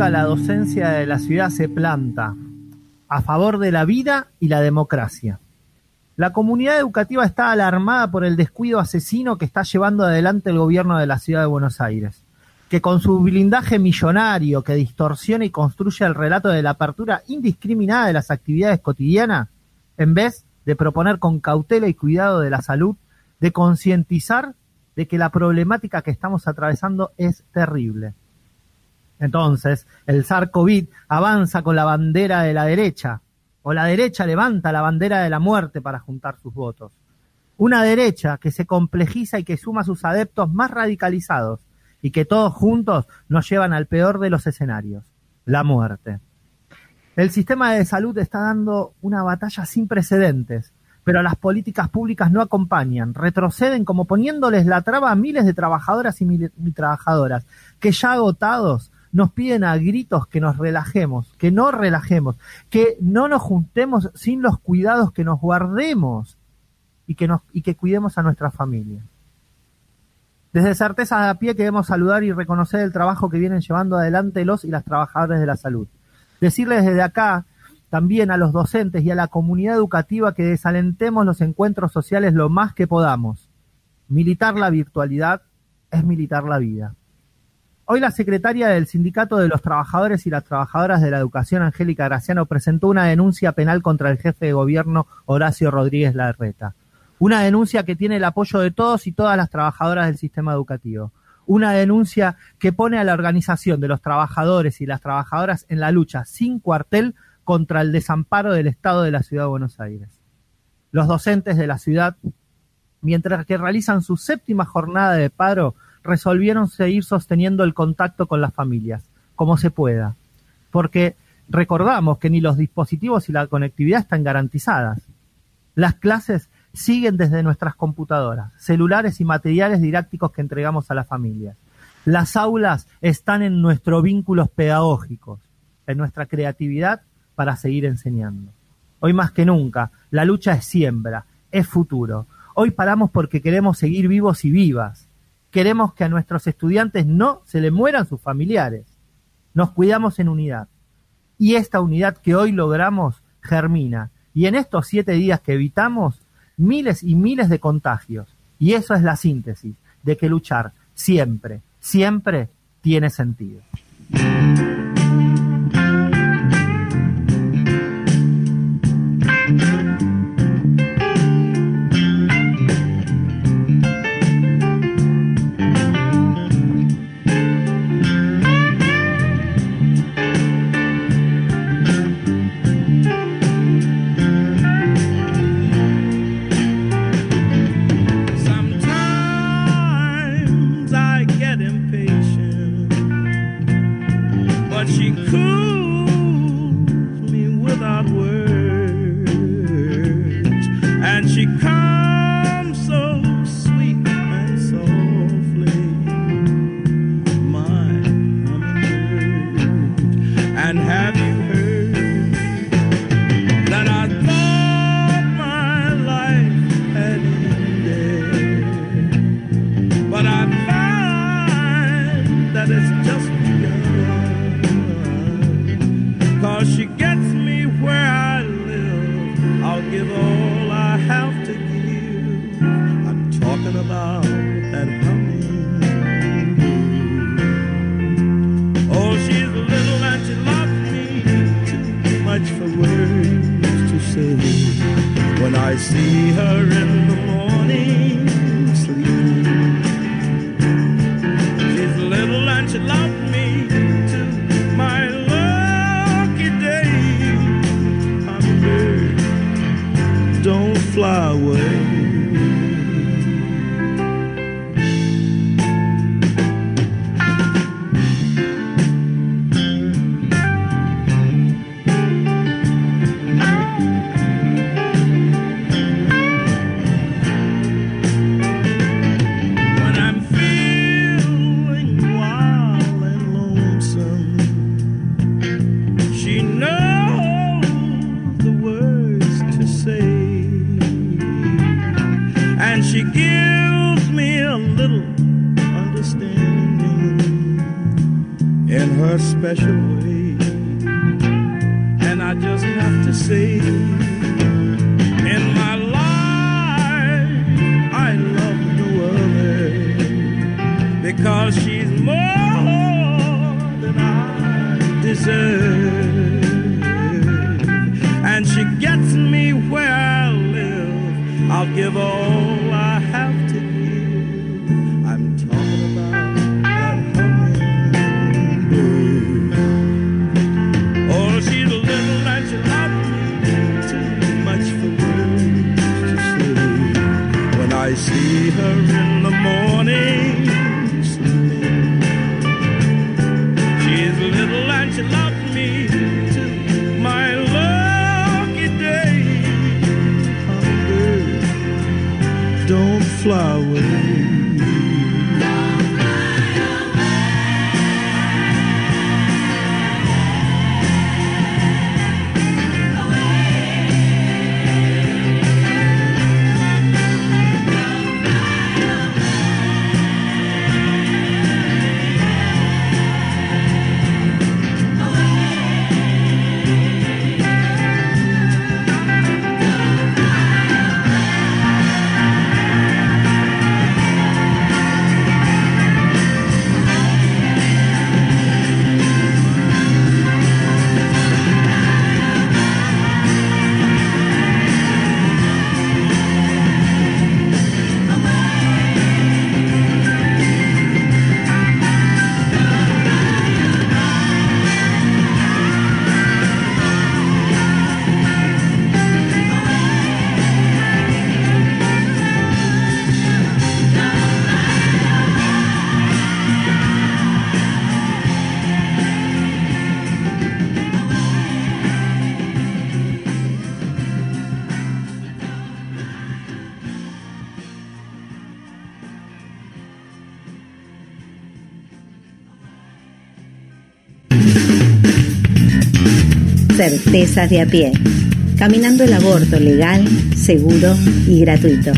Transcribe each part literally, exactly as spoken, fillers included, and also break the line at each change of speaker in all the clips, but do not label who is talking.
nunca la docencia de la ciudad se planta a favor de la vida y la democracia. La comunidad educativa está alarmada por el descuido asesino que está llevando adelante el gobierno de la ciudad de Buenos Aires, que con su blindaje millonario que distorsiona y construye el relato de la apertura indiscriminada de las actividades cotidianas, en vez de proponer con cautela y cuidado de la salud, de concientizar de que la problemática que estamos atravesando es terrible. Entonces, el SARS-CoV avanza con la bandera de la derecha, o la derecha levanta la bandera de la muerte para juntar sus votos. Una derecha que se complejiza y que suma a sus adeptos más radicalizados, y que todos juntos nos llevan al peor de los escenarios, la muerte. El sistema de salud está dando una batalla sin precedentes, pero las políticas públicas no acompañan, retroceden como poniéndoles la traba a miles de trabajadoras y, mil, y trabajadoras que ya agotados nos piden a gritos que nos relajemos, que no relajemos, que no nos juntemos sin los cuidados, que nos guardemos y que, nos, y que cuidemos a nuestra familia. Desde Certeza a Pie queremos saludar y reconocer el trabajo que vienen llevando adelante los y las trabajadoras de la salud. Decirles desde acá también a los docentes y a la comunidad educativa que desalentemos los encuentros sociales lo más que podamos. Militar la virtualidad es militar la vida. Hoy la secretaria del Sindicato de los Trabajadores y las Trabajadoras de la Educación, Angélica Graciano, presentó una denuncia penal contra el jefe de gobierno, Horacio Rodríguez Larreta. Una denuncia que tiene el apoyo de todos y todas las trabajadoras del sistema educativo. Una denuncia que pone a la organización de los trabajadores y las trabajadoras en la lucha sin cuartel contra el desamparo del Estado de la Ciudad de Buenos Aires. Los docentes de la ciudad, mientras que realizan su séptima jornada de paro, resolvieron seguir sosteniendo el contacto con las familias, como se pueda, porque recordamos que ni los dispositivos y la conectividad están garantizadas. Las clases siguen desde nuestras computadoras, celulares y materiales didácticos que entregamos a las familias. Las aulas están en nuestros vínculos pedagógicos, en nuestra creatividad para seguir enseñando. Hoy más que nunca, la lucha es siembra, es futuro. Hoy paramos porque queremos seguir vivos y vivas. Queremos que a nuestros estudiantes no se les mueran sus familiares. Nos cuidamos en unidad. Y esta unidad que hoy logramos germina. Y en estos siete días que evitamos, miles y miles de contagios. Y eso es la síntesis de que luchar siempre, siempre tiene sentido.
Knows the words to say. a special way. And I just have to say, in my life, I love Llewellyn because she's more than I deserve. And she gets me where I live. I'll give all I have to give. I'm talking about that hummingbird. Oh, she's little and she loves me too much for words to say. When I see her in the morning singing, she's little and she loves me too. My lucky day, hummingbird, don't fly away.
Certezas de a pie, caminando el aborto legal, seguro y gratuito.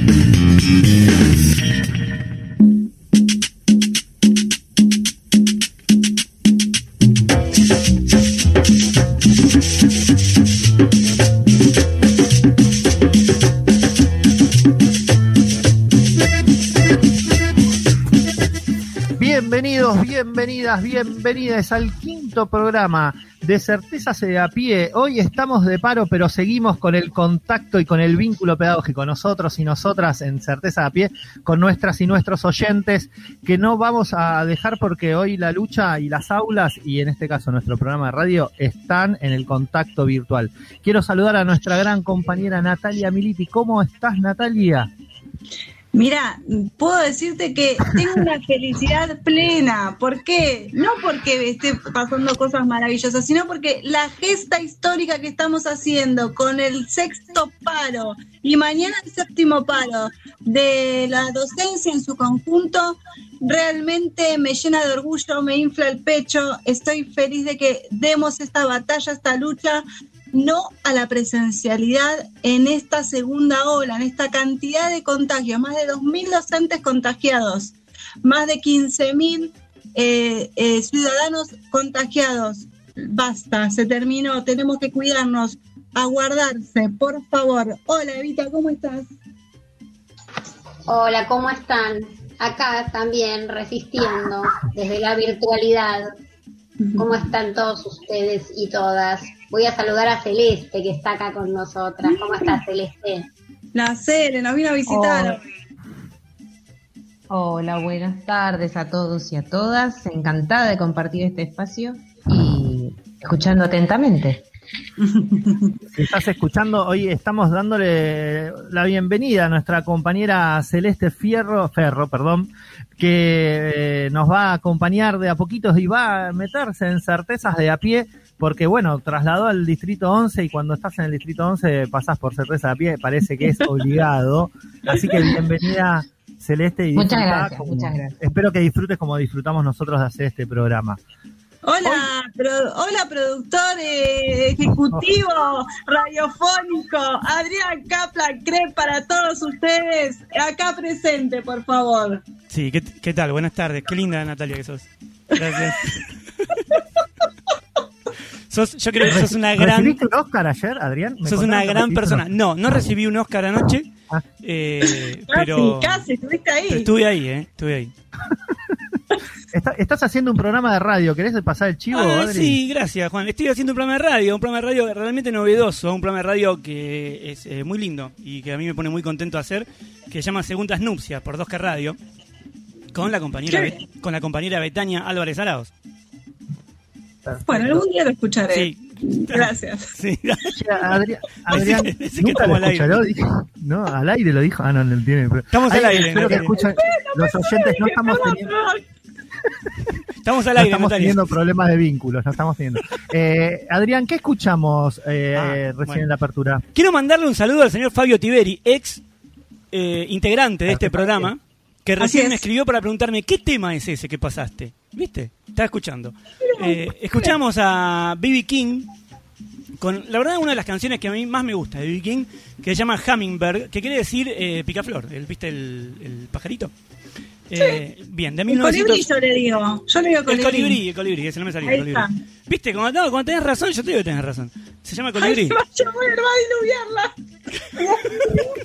Bienvenidos, bienvenidas, bienvenidas al quinto programa de Certezas de a pie. Hoy estamos de paro, pero seguimos con el contacto y con el vínculo pedagógico, nosotros y nosotras en Certezas de a pie, con nuestras y nuestros oyentes, que no vamos a dejar porque hoy la lucha y las aulas, y en este caso nuestro programa de radio, están en el contacto virtual. Quiero saludar a nuestra gran compañera Natalia Militi. ¿Cómo estás, Natalia?
Mira, puedo decirte que tengo una felicidad plena. ¿Por qué? No porque esté pasando cosas maravillosas, sino porque la gesta histórica que estamos haciendo con el sexto paro y mañana el séptimo paro de la docencia en su conjunto, realmente me llena de orgullo, me infla el pecho. Estoy feliz de que demos esta batalla, esta lucha, no a la presencialidad en esta segunda ola, en esta cantidad de contagios, más de dos mil docentes contagiados, más de quince mil eh, eh, ciudadanos contagiados. Basta, se terminó, tenemos que cuidarnos, a guardarse, por favor. Hola Evita, ¿cómo estás?
Hola, ¿cómo están? Acá también resistiendo desde la virtualidad. ¿Cómo están todos ustedes y todas? Voy a saludar a Celeste, que está acá con nosotras. ¿Cómo estás, Celeste?
La Cele, nos vino a visitar.
Oh. Hola, buenas tardes a todos y a todas. Encantada de compartir este espacio y escuchando atentamente.
Si estás escuchando, hoy estamos dándole la bienvenida a nuestra compañera Celeste Fierro, Ferro, perdón, que eh, nos va a acompañar de a poquitos y va a meterse en Certezas de a pie, porque bueno, trasladó al Distrito once y cuando estás en el Distrito once pasás por Certezas de a pie, parece que es obligado. Así que bienvenida, Celeste. Y
muchas gracias,
como,
muchas gracias.
Espero que disfrutes como disfrutamos nosotros de hacer este programa.
Hola, pro, hola productor eh, ejecutivo radiofónico Adrián Kaplan Crep, para todos ustedes acá presente, por favor.
Sí, ¿qué, qué tal? Buenas tardes, qué linda Natalia que sos. Gracias. sos, yo creo que sos una gran...
¿Recibiste un Oscar ayer, Adrián?
Sos una gran persona. No, no recibí un Oscar anoche, ah. eh, pero...
Casi, casi, estuviste ahí.
Pero estuve ahí, ¿eh? Estuve ahí.
Está, estás haciendo un programa de radio, ¿querés pasar el chivo?
Ah,
Adri?
sí, gracias, Juan. Estoy haciendo un programa de radio, un programa de radio realmente novedoso, un programa de radio que es eh, muy lindo y que a mí me pone muy contento hacer, que se llama Segundas Nupcias por Dos que Radio, con la compañera Be- con la compañera Betania Álvarez Arauz.
Perfecto.
Bueno, algún día lo escucharé.
Sí.
Gracias.
Sí.
Adrián, Adrián
Ese que- ese que
nunca
estamos
lo
al aire.
escuchó, dijo. No, al aire lo dijo. Ah, no, no tiene. Pero...
Estamos al
Ay,
aire,
espero
no
que
tiene.
escuchen. Los oyentes no estamos teniendo,
Estamos al
no
aire,
estamos
Natalia.
teniendo problemas de vínculos, no estamos teniendo. Eh, Adrián, ¿qué escuchamos eh,
Ah,
eh, recién
bueno.
en la apertura?
Quiero mandarle un saludo al señor Fabio Tiberi, ex eh, integrante de este programa, que recién
es.
me escribió para preguntarme qué tema es ese que pasaste. ¿Viste? Estaba escuchando. Eh, escuchamos a B B King con, la verdad, una de las canciones que a mí más me gusta de B B King, que se llama Hummingbird, que quiere decir eh, picaflor. El, ¿Viste el, el pajarito? Eh, bien, de
El
mil novecientos...
colibrí yo le digo. Yo le digo
El
colibrí.
colibrí, el colibrí, ese no me salió.
Ahí
El colibrí.
está.
¿Viste? Cuando, no, cuando tenés razón, yo te digo que tenés razón. Se llama
Ay,
colibrí.
se va a llover, va a diluviarla.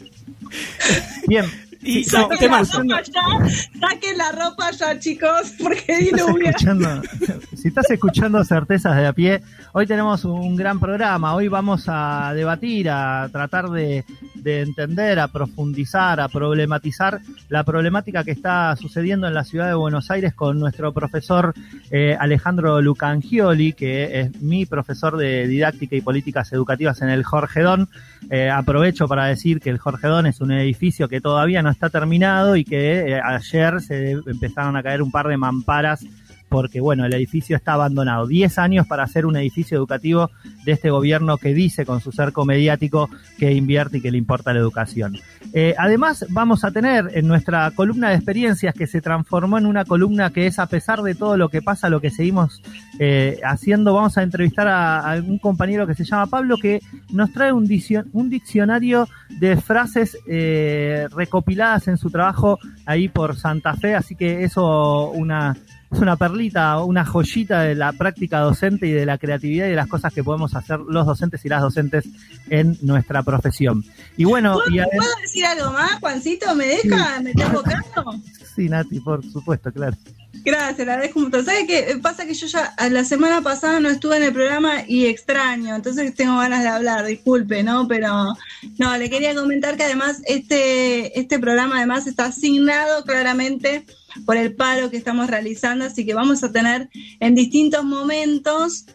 Bien.
Y
Sí,
no,
estás
tema-
La ropa ya, saquen la ropa ya, chicos, porque
Si estás
diluvia.
escuchando, si estás escuchando Certezas de a pie, hoy tenemos un gran programa. Hoy vamos a debatir, a tratar de, de entender, a profundizar, a problematizar la problemática que está sucediendo en la ciudad de Buenos Aires con nuestro profesor eh, Alejandro Lucangioli, que es mi profesor de didáctica y políticas educativas en el Jorge Don. Eh, aprovecho para decir que el Jorge Don es un edificio que todavía no está terminado y que eh, ayer se empezaron a caer un par de mamparas porque, bueno, el edificio está abandonado. Diez años para hacer un edificio educativo de este gobierno que dice con su cerco mediático que invierte y que le importa la educación. Eh, además, vamos a tener en nuestra columna de experiencias, que se transformó en una columna que es, a pesar de todo lo que pasa, lo que seguimos eh, haciendo, vamos a entrevistar a, a un compañero que se llama Pablo, que nos trae un, diccion, un diccionario de frases eh, recopiladas en su trabajo ahí por Santa Fe, así que eso una... es una perlita, una joyita de la práctica docente y de la creatividad y de las cosas que podemos hacer los docentes y las docentes en nuestra profesión. Y bueno,
¿Puedo,
y además...
¿puedo decir algo más, Juancito? ¿Me deja? ¿Me tengo caso?
Sí, Nati, por supuesto, claro.
Gracias, la agradezco mucho. ¿Sabes qué? Pasa que yo ya la semana pasada no estuve en el programa y extraño, entonces tengo ganas de hablar, disculpe, ¿no? Pero no, le quería comentar que además este, este programa además está asignado claramente por el paro que estamos realizando, así que vamos a tener en distintos momentos,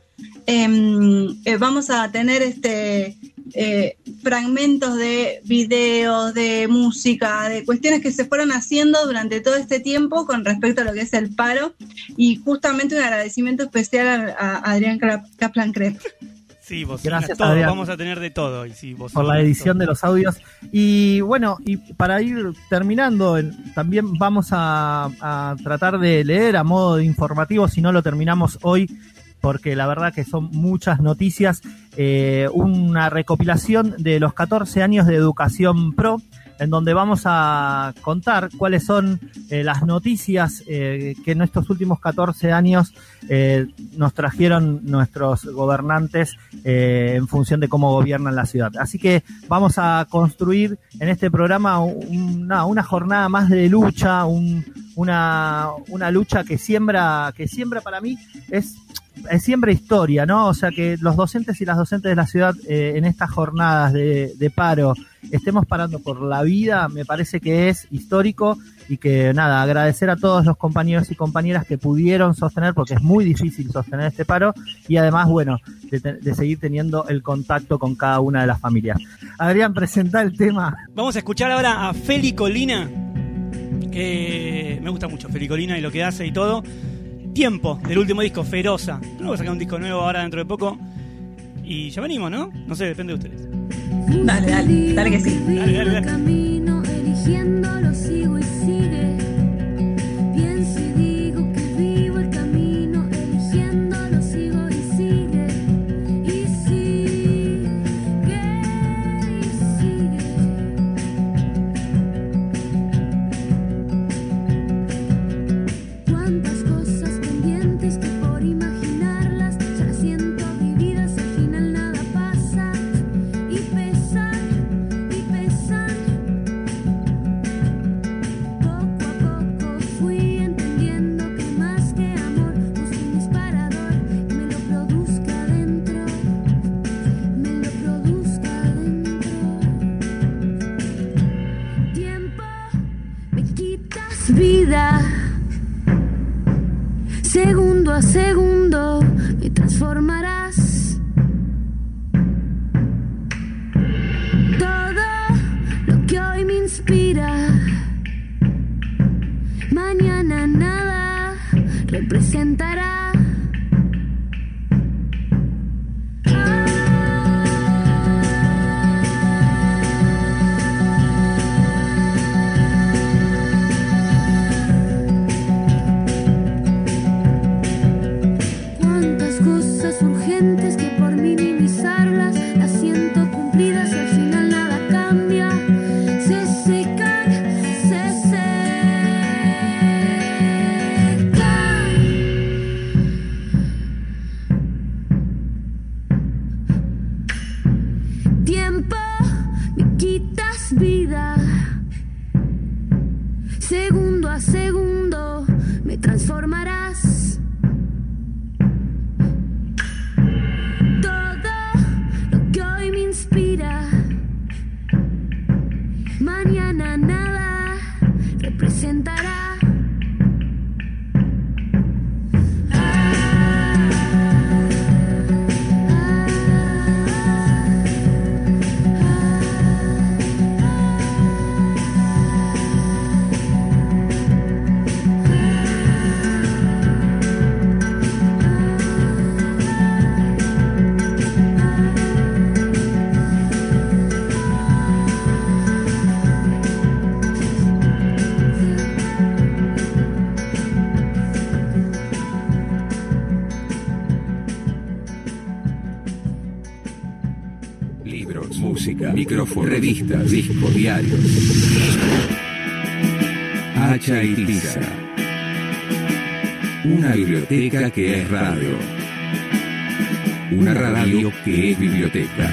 eh, eh, vamos a tener este eh, fragmentos de videos, de música, de cuestiones que se fueron haciendo durante todo este tiempo con respecto a lo que es el paro, y justamente un agradecimiento especial a, a Adrián Kaplan-Krep.
Sí, vos
Gracias,
todo,
Adrián.
vamos a tener de todo. Y sí, vos
Por la edición de los audios. Y bueno, y para ir terminando, en- también vamos a, a tratar de leer a modo de informativo, si no lo terminamos hoy, porque la verdad que son muchas noticias, eh, una recopilación de los catorce años de Educación Pro, en donde vamos a contar cuáles son eh, las noticias eh, que en estos últimos catorce años eh, nos trajeron nuestros gobernantes eh, en función de cómo gobiernan la ciudad. Así que vamos a construir en este programa una, una jornada más de lucha, un, una, una lucha que siembra, que siembra para mí es... es siempre historia, ¿no? O sea, que los docentes y las docentes de la ciudad eh, en estas jornadas de, de paro estemos parando por la vida, me parece que es histórico, y que nada, agradecer a todos los compañeros y compañeras que pudieron sostener, porque es muy difícil sostener este paro, y además, bueno, de, de seguir teniendo el contacto con cada una de las familias. Adrián, presenta el tema.
Vamos a escuchar ahora a Feli Colina, que me gusta mucho Feli Colina y lo que hace y todo. Tiempo, del último disco, Feroza. Luego sacar un disco nuevo ahora dentro de poco. Y ya venimos, ¿no? No sé, depende de ustedes.
Dale, dale, dale que sí.
Dale, dale, dale.
Camino, eligiéndolo, sigo y sigue. Pienso y digo que vivo el camino, eligiéndolo, sigo y sigue. Y sigue, y sigue. Cuántas cosas pendientes que por imaginarlas ya siento segundo a segundo me transformarás. Todo lo que hoy me inspira, mañana nada representará. Urgentes que por minimizarlas las siento cumplidas y al final nada cambia. Se secan, se secan. Tiempo, me quitas vida. Segundo a segundo me transformarás. Mañana nada representará.
Micrófono, revistas, discos, diarios. Hacha y Tiza. Una biblioteca que es radio. Una radio que es biblioteca.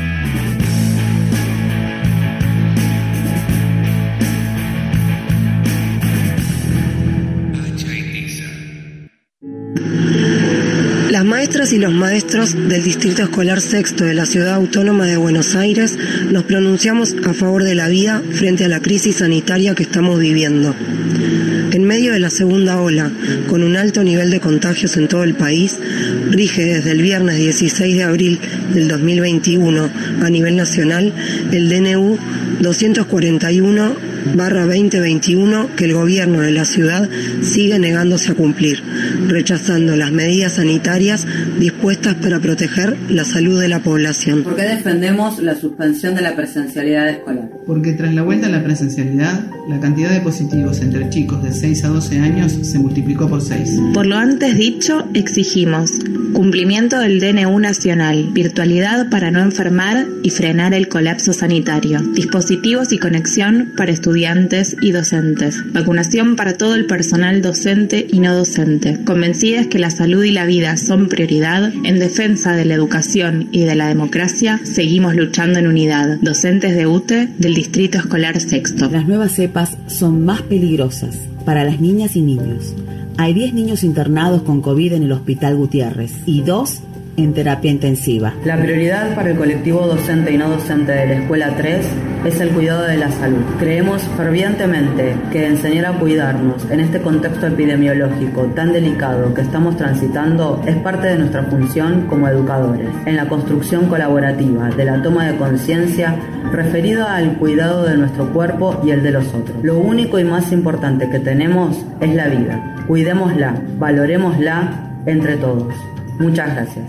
Las maestras y los maestros del Distrito Escolar Sexto de la Ciudad Autónoma de Buenos Aires nos pronunciamos a favor de la vida frente a la crisis sanitaria que estamos viviendo. En medio de la segunda ola, con un alto nivel de contagios en todo el país, rige desde el viernes dieciséis de abril del dos mil veintiuno a nivel nacional el D N U doscientos cuarenta y uno barra veinte veintiuno que el gobierno de la ciudad sigue negándose a cumplir, rechazando las medidas sanitarias dispuestas para proteger la salud de la población.
¿Por qué defendemos la suspensión de la presencialidad escolar?
Porque tras la vuelta a la presencialidad, la cantidad de positivos entre chicos de seis a doce años se multiplicó por seis.
Por lo antes dicho, exigimos cumplimiento del D N U nacional, virtualidad para no enfermar y frenar el colapso sanitario, dispositivos y conexión para estudiantes y docentes, vacunación para todo el personal docente y no docente. Convencidas que la salud y la vida son prioridad, en defensa de la educación y de la democracia, seguimos luchando en unidad. Docentes de U T E del Distrito Escolar Sexto.
Las nuevas cepas son más peligrosas para las niñas y niños. Hay diez niños internados con COVID en el Hospital Gutiérrez y dos en terapia intensiva.
La prioridad para el colectivo docente y no docente de la Escuela tres es el cuidado de la salud. Creemos fervientemente que enseñar a cuidarnos en este contexto epidemiológico tan delicado que estamos transitando es parte de nuestra función como educadores, en la construcción colaborativa de la toma de conciencia referida al cuidado de nuestro cuerpo y el de los otros. Lo único y más importante que tenemos es la vida. Cuidémosla, valorémosla entre todos. Muchas gracias.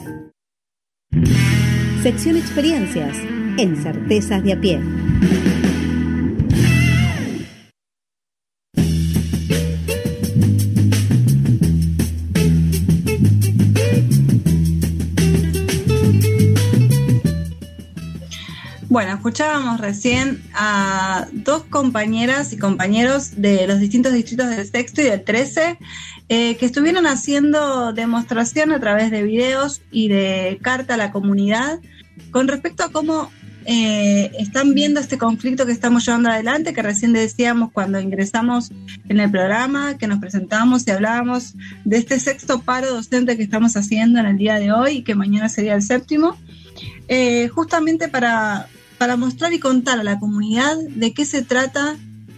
Sección Experiencias en Certezas de a Pie.
Bueno, escuchábamos recién a dos compañeras y compañeros de los distintos distritos del sexto y del trece eh, que estuvieron haciendo demostración a través de videos y de carta a la comunidad con respecto a cómo eh, están viendo este conflicto que estamos llevando adelante, que recién decíamos cuando ingresamos en el programa, que nos presentamos y hablábamos de este sexto paro docente que estamos haciendo en el día de hoy y que mañana sería el séptimo, eh, justamente para... para mostrar y contar a la comunidad de qué se trata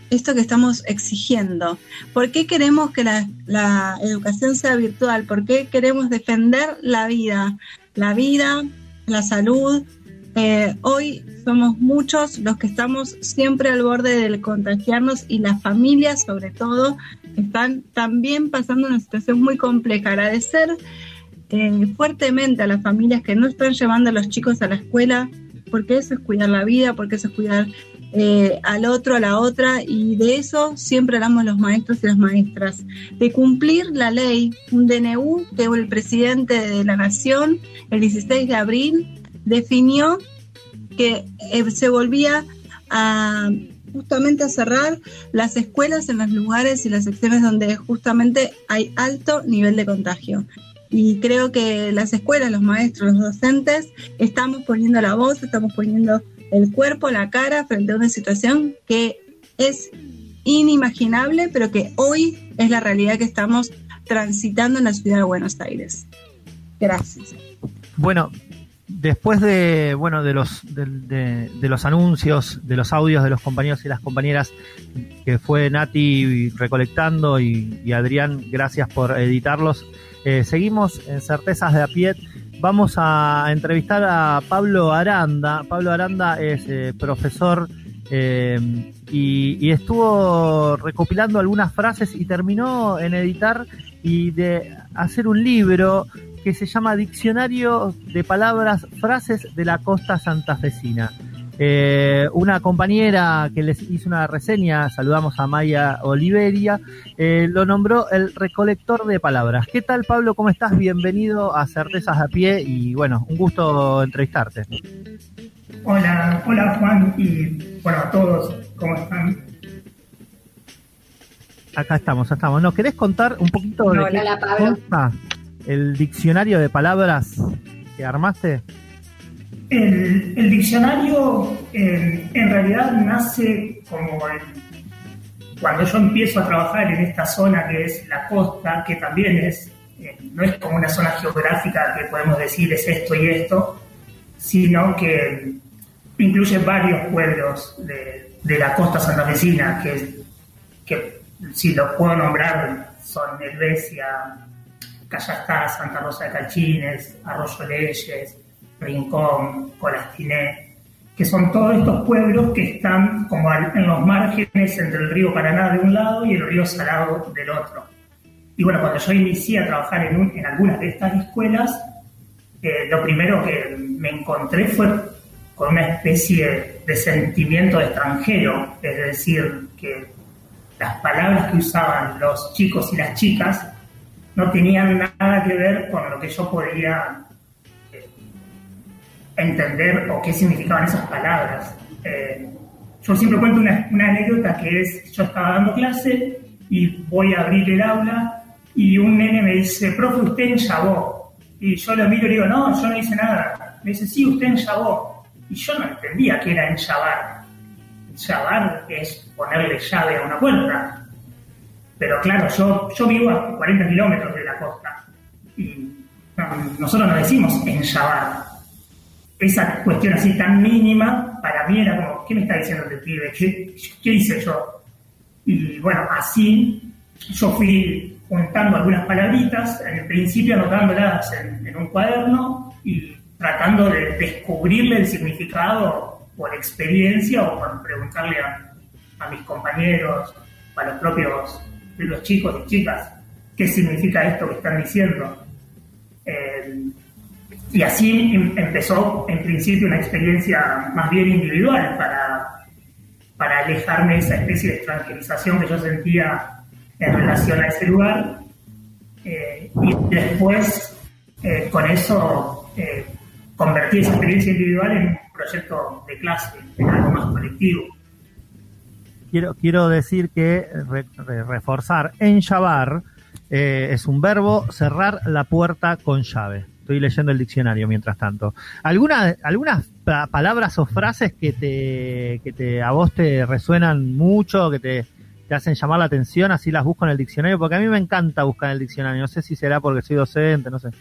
esto que estamos exigiendo? ¿Por qué queremos que la, la educación sea virtual? ¿Por qué queremos defender la vida? La vida, la salud. Eh, hoy somos muchos los que estamos siempre al borde de contagiarnos y las familias, sobre todo, están también pasando una situación muy compleja. Agradecer eh, fuertemente a las familias que no están llevando a los chicos a la escuela, porque eso es cuidar la vida, porque eso es cuidar eh, al otro, a la otra, y de eso siempre hablamos los maestros y las maestras, de cumplir la ley, un D N U que el presidente de la Nación el dieciséis de abril definió que eh, se volvía a justamente a cerrar las escuelas en los lugares y las secciones donde justamente hay alto nivel de contagio. Y creo que las escuelas, los maestros, los docentes, estamos poniendo la voz, estamos poniendo el cuerpo, la cara frente a una situación que es inimaginable, pero que hoy es la realidad que estamos transitando en la ciudad de Buenos Aires. Gracias.
Bueno, después de bueno de los de, de, de los anuncios, de los audios de los compañeros y las compañeras que fue Nati recolectando y, y Adrián, gracias por editarlos, eh, seguimos en Certezas de a pie. Vamos a entrevistar a Pablo Aranda. Pablo Aranda es eh, profesor eh, y, y estuvo recopilando algunas frases y terminó en editar y de hacer un libro que se llama Diccionario de Palabras, Frases de la Costa Santafesina. Eh, una compañera que les hizo una reseña, saludamos a Maya Oliveria, eh, lo nombró el recolector de palabras. ¿Qué tal, Pablo? ¿Cómo estás? Bienvenido a Certezas a Pie y, bueno, un gusto entrevistarte.
Hola, hola Juan y, bueno, a todos, ¿cómo están?
Acá estamos, acá estamos. ¿Nos querés contar un poquito
no,
de
hola,
qué
Pablo.
consta el diccionario de palabras que armaste?
El, el diccionario eh, en realidad nace como el, cuando yo empiezo a trabajar en esta zona que es la costa, que también es, eh, no es como una zona geográfica que podemos decir es esto y esto, sino que incluye varios pueblos de, de la costa santafesina, que, que si los puedo nombrar son Helvecia, Callastá, Santa Rosa de Calchines, Arroyo Leyes, Rincón, Colastiné, que son todos estos pueblos que están como en los márgenes entre el río Paraná de un lado y el río Salado del otro. Y bueno, cuando yo inicié a trabajar en, un, en algunas de estas escuelas, eh, lo primero que me encontré fue con una especie de sentimiento de extranjero, es decir, que las palabras que usaban los chicos y las chicas no tenían nada que ver con lo que yo podía eh, entender o qué significaban esas palabras. Eh, yo siempre cuento una, una anécdota que es, yo estaba dando clase y voy a abrir el aula y un nene me dice, profe, usted enllavó. Y yo lo miro y digo, no, yo no hice nada. Me dice, sí, usted enllavó. Y yo no entendía qué era enllavar. Enllavar es ponerle llave a una puerta. Pero claro, yo, yo vivo a cuarenta kilómetros de la costa y no, nosotros no decimos enllavar. Esa cuestión así tan mínima, para mí era como, ¿qué me está diciendo este pibe? ¿Qué, qué hice yo? Y bueno, así yo fui juntando algunas palabritas, en el principio anotándolas en, en un cuaderno y tratando de descubrirle el significado por experiencia o por preguntarle a, a mis compañeros, a los propios de los chicos y chicas, qué significa esto que están diciendo. Eh, y así em, empezó en principio una experiencia más bien individual para, para alejarme de esa especie de extranjerización que yo sentía en relación a ese lugar. Eh, y después eh, con eso eh, convertí esa experiencia individual en un proyecto de clase, en algo más colectivo.
Quiero, quiero decir que, re, re, reforzar, enllavar eh, es un verbo, cerrar la puerta con llave. Estoy leyendo el diccionario mientras tanto. ¿Alguna, algunas pa- palabras o frases que te que te a vos te resuenan mucho, que te, te hacen llamar la atención, así las busco en el diccionario? Porque a mí me encanta buscar en el diccionario. No sé si será porque soy docente, no sé.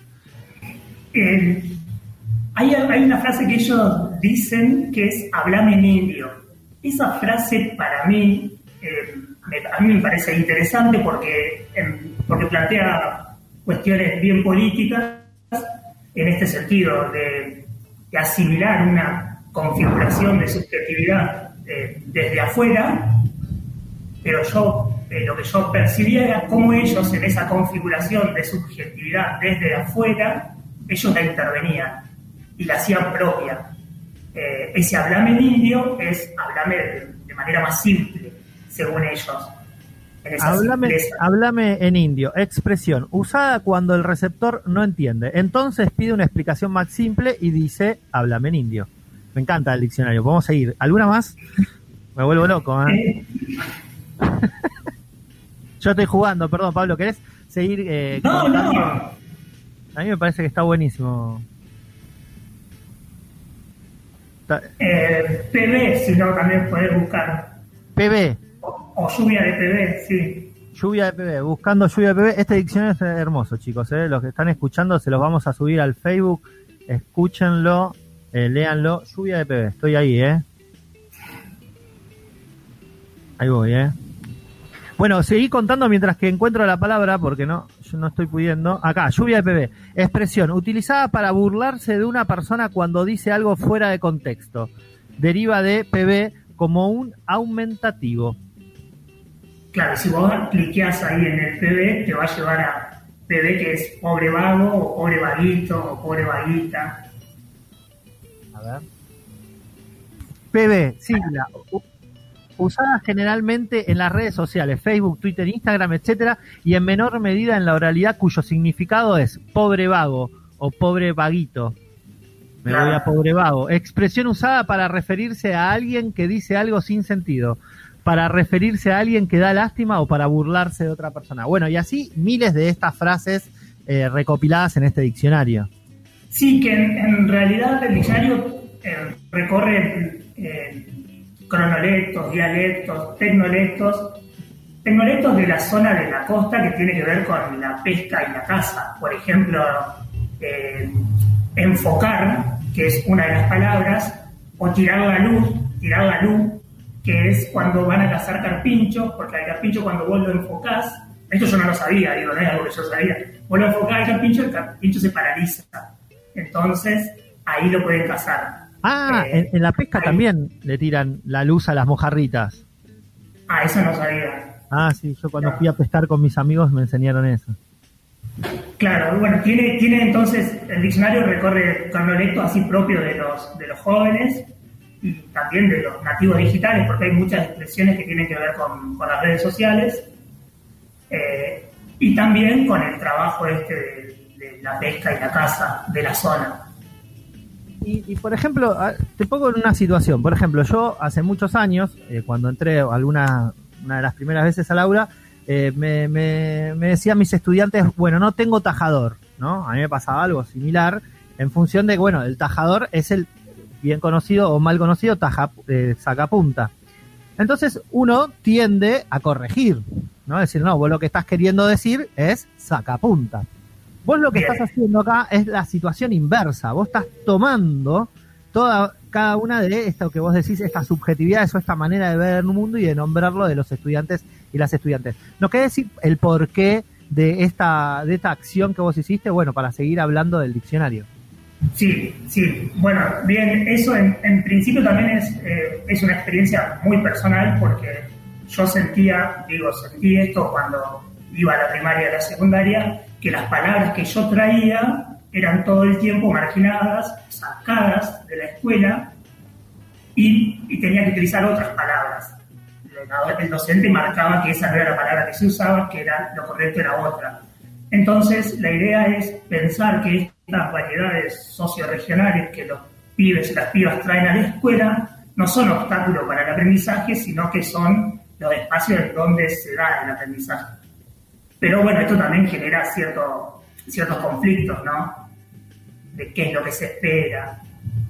Eh, hay, hay una frase que ellos dicen que es hablame en indio. Esa frase para mí eh, me, a mí me parece interesante porque, en, porque plantea cuestiones bien políticas en este sentido de, de asimilar una configuración de subjetividad eh, desde afuera, pero yo eh, lo que yo percibía era cómo ellos en esa configuración de subjetividad desde afuera, ellos la intervenían y la hacían propia. Eh, ese hablame en indio es hablame de, de manera más simple, según ellos. En
Háblame, háblame en indio, expresión usada cuando el receptor no entiende. Entonces pide una explicación más simple y dice, háblame en indio. Me encanta el diccionario. Vamos a seguir. ¿Alguna más? Me vuelvo loco, ¿eh? Yo estoy jugando, perdón, Pablo, ¿querés seguir? Eh,
no,
contando?
no.
A mí me parece que está buenísimo. Está...
Eh, P B, si no, también podés buscar.
P B.
O, o lluvia de P B, sí.
Lluvia de P B, buscando lluvia de P B. Este diccionario es hermoso, chicos. ¿eh? Los que están escuchando se los vamos a subir al Facebook. Escúchenlo, eh, léanlo. Lluvia de P B, estoy ahí, ¿eh? Ahí voy, ¿eh? Bueno, seguí contando mientras que encuentro la palabra, porque no, yo no estoy pudiendo. Acá, lluvia de P B. Expresión utilizada para burlarse de una persona cuando dice algo fuera de contexto. Deriva de P B como un aumentativo.
Claro, si vos cliqueás ahí en el P B, te va a llevar a P B, que es pobre vago, o pobre vaguito, o pobre vaguita.
A ver. P B, sigla. Usada generalmente en las redes sociales, Facebook, Twitter, Instagram, etcétera, y en menor medida en la oralidad, cuyo significado es pobre vago o pobre vaguito. Me voy a pobre vago. Expresión usada para referirse a alguien que dice algo sin sentido, para referirse a alguien que da lástima o para burlarse de otra persona. Bueno, y así miles de estas frases eh, recopiladas en este diccionario.
Sí, que en, en realidad el diccionario eh, recorre eh, cronolectos, dialectos, tecnolectos, tecnolectos de la zona de la costa que tiene que ver con la pesca y la caza. Por ejemplo, eh, enfocar, que es una de las palabras, o tirar la luz, tirar la luz, que es cuando van a cazar carpinchos, porque al carpincho cuando vos lo enfocás, esto yo no lo sabía, digo, no es algo que yo sabía, vos lo enfocás al carpincho, el carpincho se paraliza. Entonces, ahí lo pueden cazar.
Ah, eh, en, en la pesca ahí también le tiran la luz a las mojarritas.
Ah, eso no sabía.
Ah, sí, yo cuando claro. fui a pescar con mis amigos me enseñaron eso.
Claro, bueno, tiene, tiene entonces, el diccionario recorre cronolectos así propio de los, de los jóvenes y también de los nativos digitales, porque hay muchas expresiones que tienen que ver con, con las redes sociales, eh, y también con el trabajo este de, de la pesca y la caza de la zona.
Y, y por ejemplo, te pongo en una situación. Por ejemplo, yo hace muchos años, eh, cuando entré alguna una de las primeras veces al aula, eh, me, me, me decían mis estudiantes, bueno, no tengo tajador, ¿no? A mí me pasaba algo similar, en función de, bueno, el tajador es el bien conocido o mal conocido taja, eh, sacapunta. Entonces uno tiende a corregir, ¿no? Es decir, no, vos lo que estás queriendo decir es sacapunta. Vos lo que Bien. estás haciendo acá es la situación inversa. Vos estás tomando toda cada una de esto que vos decís, estas subjetividades o esta manera de ver el mundo y de nombrarlo de los estudiantes y las estudiantes. ¿Nos querés decir el porqué de esta, de esta acción que vos hiciste? Bueno, para seguir hablando del diccionario.
Sí, sí. Bueno, bien, eso en, en principio también es, eh, es una experiencia muy personal porque yo sentía, digo, sentí esto cuando iba a la primaria y a la secundaria, que las palabras que yo traía eran todo el tiempo marginadas, sacadas de la escuela y, y tenía que utilizar otras palabras. El docente marcaba que esa no era la palabra que se usaba, que era lo correcto era otra. Entonces, la idea es pensar que estas variedades socioregionales que los pibes y las pibas traen a la escuela no son obstáculos para el aprendizaje, sino que son los espacios en donde se da el aprendizaje. Pero bueno, esto también genera cierto, ciertos conflictos, ¿no? De qué es lo que se espera.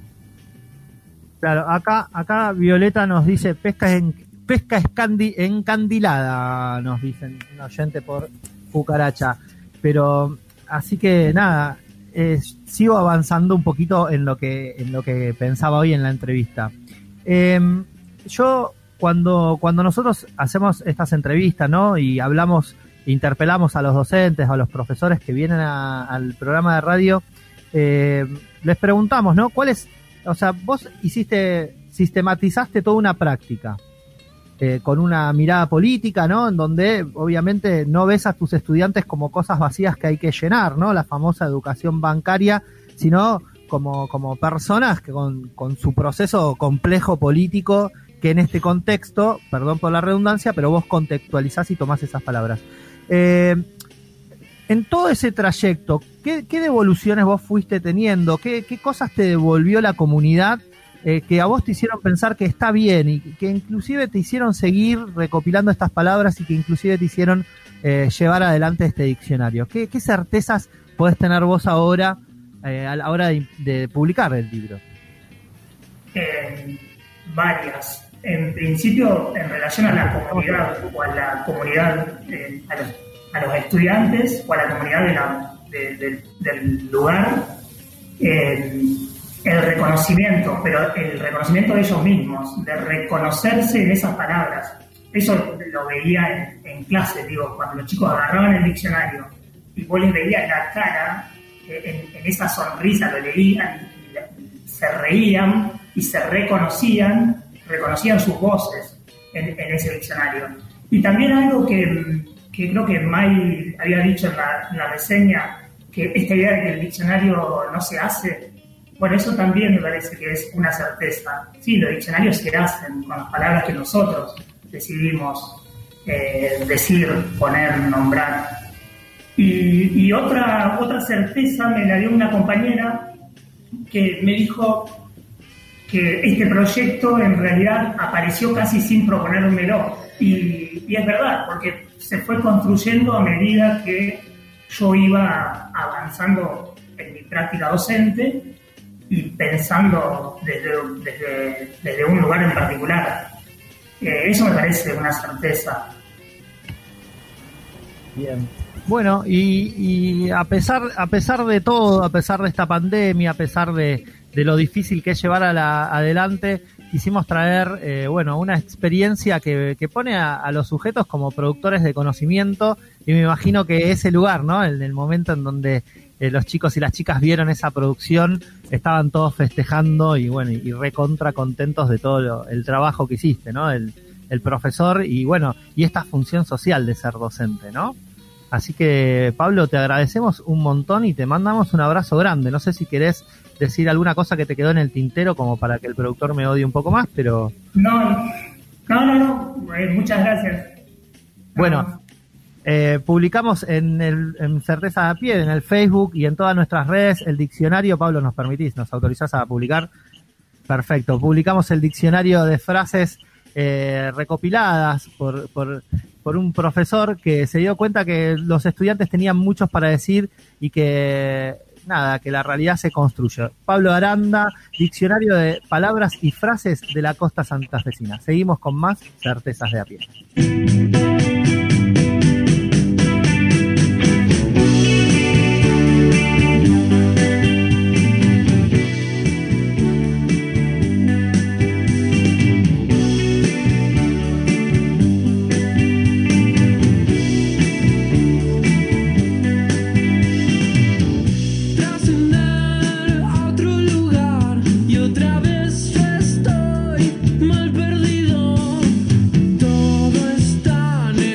Claro, acá, acá Violeta nos dice pesca en, pesca escandi, encandilada, nos dicen un oyente por cucaracha. Pero así que nada, eh, sigo avanzando un poquito en lo que en lo que pensaba hoy en la entrevista. Eh, yo cuando, cuando nosotros hacemos estas entrevistas, ¿no? Y hablamos, interpelamos a los docentes, a los profesores que vienen a, al programa de radio, eh, les preguntamos, ¿no? ¿Cuál es, o sea, vos hiciste, sistematizaste toda una práctica eh, con una mirada política, ¿no? En donde obviamente no ves a tus estudiantes como cosas vacías que hay que llenar, ¿no? La famosa educación bancaria, sino como, como personas que con, con su proceso complejo político, que en este contexto, perdón por la redundancia, pero vos contextualizás y tomás esas palabras. Eh, en todo ese trayecto, ¿qué, qué devoluciones vos fuiste teniendo? ¿Qué, qué cosas te devolvió la comunidad eh, que a vos te hicieron pensar que está bien y que inclusive te hicieron seguir recopilando estas palabras y que inclusive te hicieron eh, llevar adelante este diccionario? ¿Qué, qué certezas podés tener vos ahora eh, a la hora de, de publicar el libro?
Eh, varias. En principio, en relación a la comunidad o a la comunidad, eh, a, los, a los estudiantes o a la comunidad de la, de, de, del lugar, eh, el reconocimiento, pero el reconocimiento de ellos mismos, de reconocerse en esas palabras. Eso lo veía en, en clase, digo, cuando los chicos agarraban el diccionario y vos les veías la cara, eh, en, en esa sonrisa lo leían, y se reían y se reconocían, reconocían sus voces en, en ese diccionario. Y también algo que, que creo que May había dicho en la, en la reseña, que esta idea de que el diccionario no se hace, bueno, eso también me parece que es una certeza. Sí, los diccionarios se hacen con las palabras que nosotros decidimos eh, decir, poner, nombrar. Y, y otra, otra certeza me la dio una compañera que me dijo que este proyecto en realidad apareció casi sin proponérmelo. Y, y es verdad, porque se fue construyendo a medida que yo iba avanzando en mi práctica docente y pensando desde, desde, desde un lugar en particular. Eh, eso me parece una certeza.
Bien. Bueno, y, y a pesar a pesar de todo, a pesar de esta pandemia, a pesar de, de lo difícil que es llevar a la, adelante, quisimos traer eh, bueno, una experiencia que, que pone a, a los sujetos como productores de conocimiento, y me imagino que ese lugar, ¿no? En el momento en donde eh, los chicos y las chicas vieron esa producción, estaban todos festejando y bueno, y recontra contentos de todo lo, el trabajo que hiciste, ¿no? El, el profesor y bueno, y esta función social de ser docente, ¿no? Así que, Pablo, te agradecemos un montón y te mandamos un abrazo grande. No sé si querés decir alguna cosa que te quedó en el tintero como para que el productor me odie un poco más, pero...
No, no, no, no. Eh, muchas gracias.
Bueno, eh, publicamos en, el, en Certeza de a Pie, en el Facebook y en todas nuestras redes el diccionario. Pablo, ¿nos permitís? ¿Nos autorizás a publicar? Perfecto. Publicamos el diccionario de frases eh, recopiladas por... por por un profesor que se dio cuenta que los estudiantes tenían muchos para decir y que, nada, que la realidad se construye. Pablo Aranda, Diccionario de Palabras y Frases de la Costa Santafesina. Seguimos con más Certezas de a Pie.
Mal perdido, todo está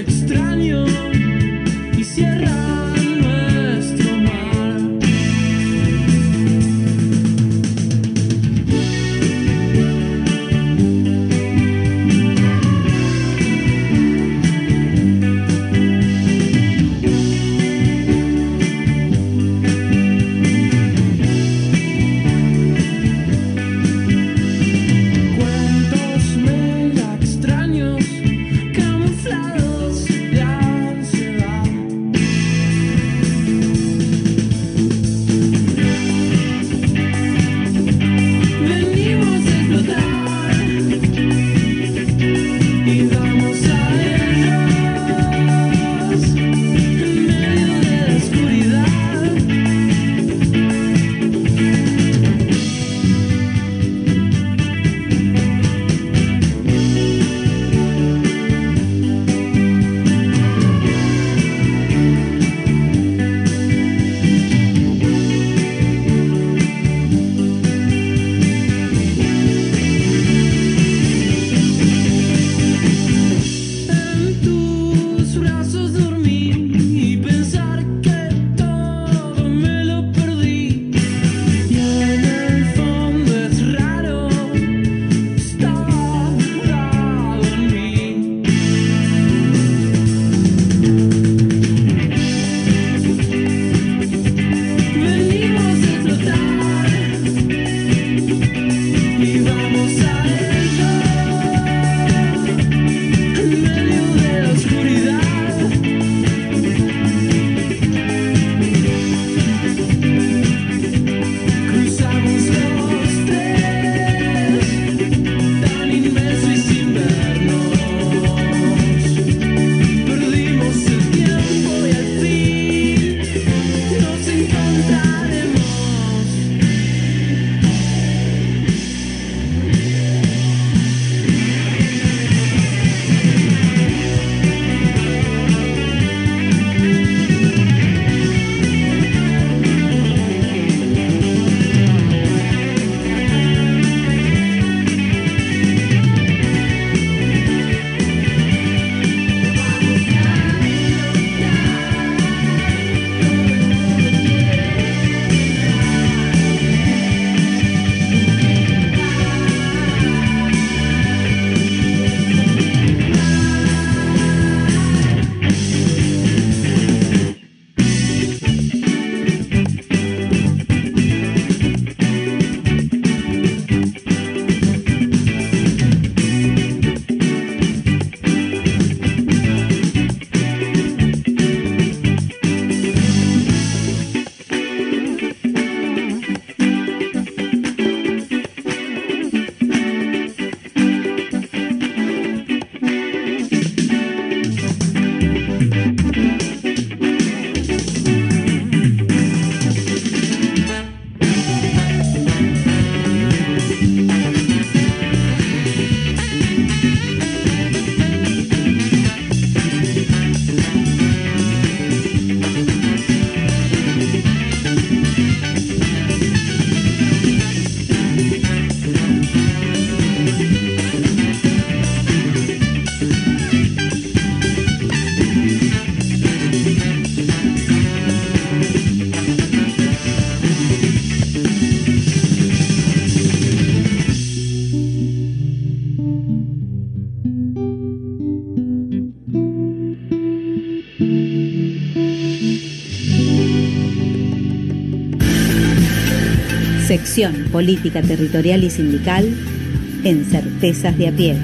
Acción política territorial y sindical en Certezas de a pie.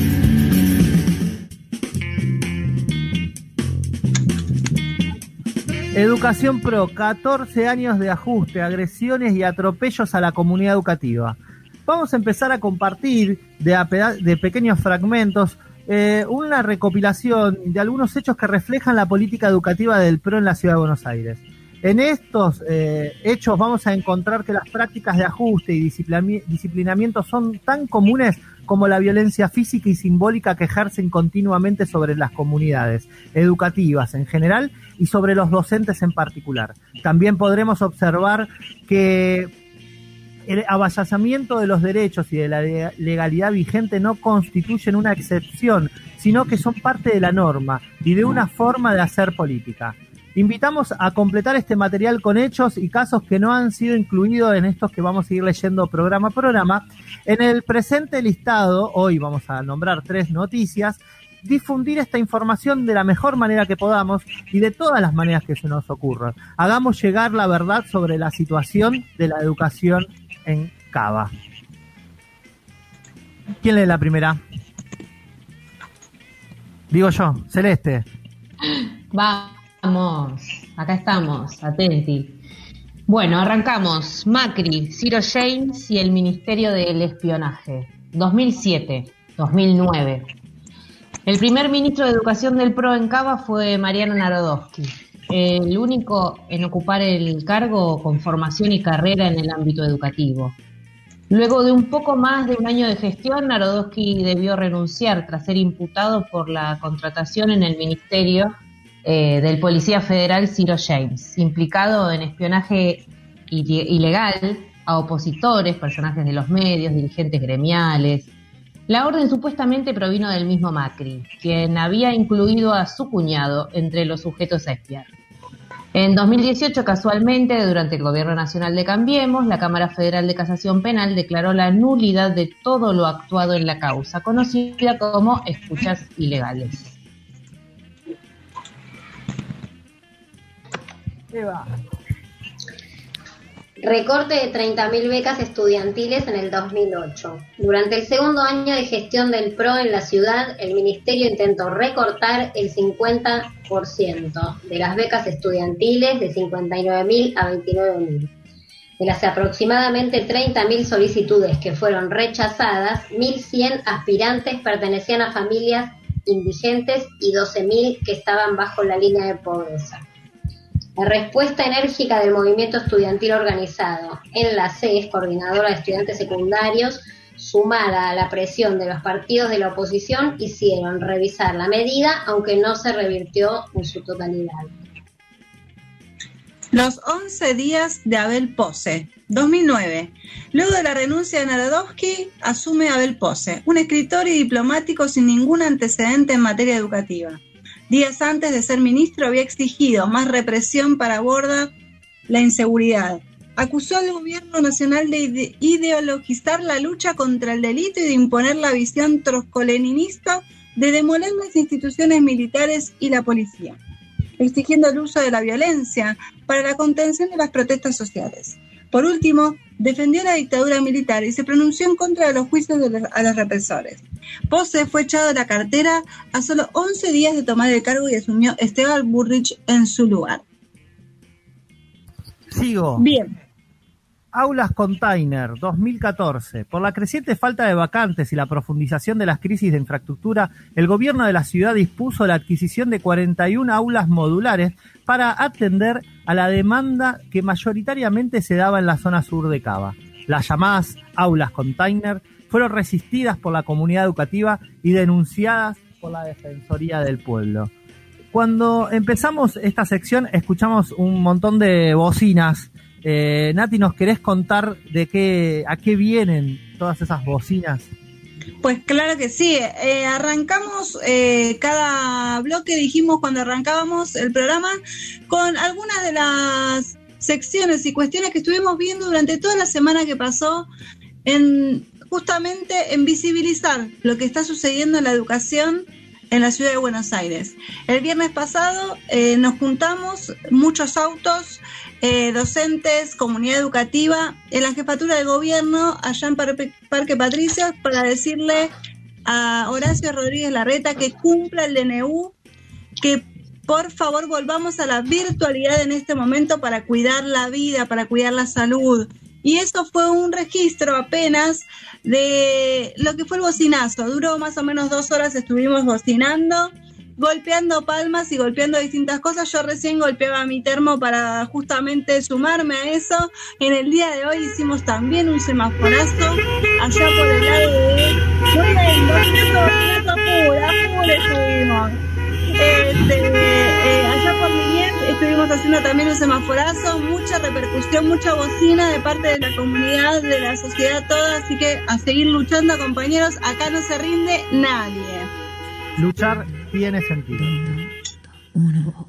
Educación Pro, catorce años de ajuste, agresiones y atropellos a la comunidad educativa. Vamos a empezar a compartir de, a peda- de pequeños fragmentos eh, una recopilación de algunos hechos que reflejan la política educativa del P R O en la Ciudad de Buenos Aires. En estos eh, hechos vamos a encontrar que las prácticas de ajuste y disciplina- disciplinamiento son tan comunes como la violencia física y simbólica que ejercen continuamente sobre las comunidades educativas en general y sobre los docentes en particular. También podremos observar que el avasallamiento de los derechos y de la legalidad vigente no constituyen una excepción, sino que son parte de la norma y de una forma de hacer política. Invitamos a completar este material con hechos y casos que no han sido incluidos en estos que vamos a ir leyendo programa a programa. En el presente listado, hoy vamos a nombrar tres noticias, difundir esta información de la mejor manera que podamos y de todas las maneras que se nos ocurran. Hagamos llegar la verdad sobre la situación de la educación en Cava. ¿Quién lee la primera? Digo yo, Celeste.
Vamos, acá estamos, atenti. Bueno, arrancamos. Macri, Ciro James y el Ministerio del Espionaje. dos mil siete, dos mil nueve. El primer ministro de Educación del P R O en Cava fue Mariano Narodowski, el único en ocupar el cargo con formación y carrera en el ámbito educativo. Luego de un poco más de un año de gestión, Narodowski debió renunciar tras ser imputado por la contratación en el Ministerio eh, del Policía Federal Ciro James, implicado en espionaje ilegal a opositores, personajes de los medios, dirigentes gremiales. La orden supuestamente provino del mismo Macri, quien había incluido a su cuñado entre los sujetos a espiar. En dos mil dieciocho, casualmente, durante el Gobierno Nacional de Cambiemos, la Cámara Federal de Casación Penal declaró la nulidad de todo lo actuado en la causa, conocida como escuchas ilegales.
Eva.
Recorte de treinta mil becas estudiantiles en el dos mil ocho. Durante el segundo año de gestión del P R O en la ciudad, el Ministerio intentó recortar el cincuenta por ciento de las becas estudiantiles de cincuenta y nueve mil a veintinueve mil. De las aproximadamente treinta mil solicitudes que fueron rechazadas, mil cien aspirantes pertenecían a familias indigentes y doce mil que estaban bajo la línea de pobreza. La respuesta enérgica del movimiento estudiantil organizado en la C E S, Coordinadora de Estudiantes Secundarios, sumada a la presión de los partidos de la oposición, hicieron revisar la medida, aunque no se revirtió en su totalidad.
Los once días de Abel Pose, dos mil nueve. Luego de la renuncia de Narodowski, asume Abel Pose, un escritor y diplomático sin ningún antecedente en materia educativa. Días antes de ser ministro había exigido más represión para abordar la inseguridad. Acusó al gobierno nacional de ide- ideologizar la lucha contra el delito y de imponer la visión trotskoleninista de demoler las instituciones militares y la policía, exigiendo el uso de la violencia para la contención de las protestas sociales. Por último, defendió la dictadura militar y se pronunció en contra de los juicios de los, a los represores. Pose fue echado de la cartera a solo once días de tomar el cargo y asumió Esteban Burrich en su lugar.
Sigo.
Bien.
Aulas Container, dos mil catorce. Por la creciente falta de vacantes y la profundización de las crisis de infraestructura, el gobierno de la ciudad dispuso la adquisición de cuarenta y una aulas modulares para atender a la demanda que mayoritariamente se daba en la zona sur de Cava. Las llamadas aulas Container fueron resistidas por la comunidad educativa y denunciadas por la Defensoría del Pueblo. Cuando empezamos esta sección escuchamos un montón de bocinas. Eh, Nati, ¿nos querés contar de qué, a qué vienen todas esas bocinas?
Pues claro que sí, eh, arrancamos eh, cada bloque, dijimos cuando arrancábamos el programa, con algunas de las secciones y cuestiones que estuvimos viendo durante toda la semana que pasó, en justamente en visibilizar lo que está sucediendo en la educación en la ciudad de Buenos Aires. El viernes pasado eh, nos juntamos muchos autos, eh, docentes, comunidad educativa, en la jefatura del gobierno, allá en Parque, Parque Patricios, para decirle a Horacio Rodríguez Larreta que cumpla el D N U, que por favor volvamos a la virtualidad en este momento para cuidar la vida, para cuidar la salud. Y eso fue un registro apenas de lo que fue el bocinazo. Duró más o menos dos horas, estuvimos bocinando, golpeando palmas y golpeando distintas cosas. Yo recién golpeaba mi termo para justamente sumarme a eso. En el día de hoy hicimos también un semaforazo allá por el lado de... Muy bien, bocinazo, apura, apura estuvimos. Este, eh, allá por Miguel estuvimos haciendo también un semaforazo, mucha repercusión, mucha bocina de parte de la comunidad, de la sociedad toda, así que a seguir luchando, compañeros, acá no se rinde nadie.
Luchar tiene sentido.
Uno.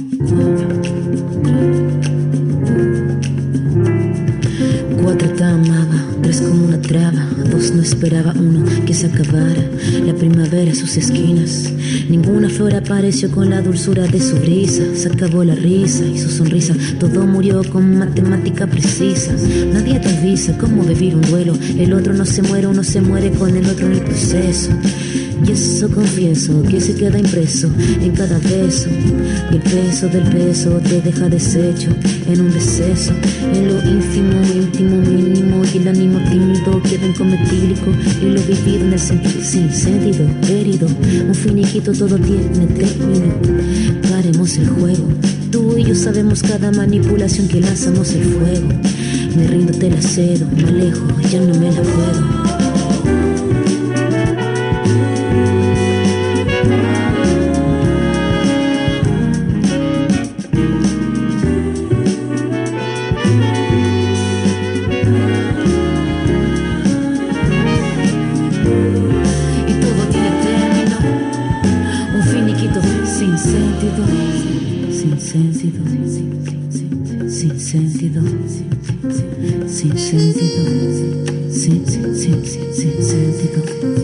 Cuatro te amaba, tres como una traba, dos no esperaba, uno que se acabara la primavera, sus esquinas. Ninguna flor apareció con la dulzura de su brisa. Se acabó la risa y su sonrisa, todo murió con matemática precisa. Nadie te avisa cómo vivir un duelo. El otro no se muere, uno se muere con el otro en el proceso. Y eso confieso que se queda impreso en cada beso. Y el peso del beso te deja deshecho en un deceso. En lo ínfimo, íntimo, mínimo. Y el ánimo tímido queda incometílico. Y lo vivido en el sentido sin sentido, herido. Un finiquito todo tiene término. Paremos el juego. Tú y yo sabemos cada manipulación que lanzamos el fuego. Me rindo, te la cedo, me alejo, ya no me la puedo. Sin sentido, sin sentido, sin sentido, sin, sin, sin, sin, sin sentido.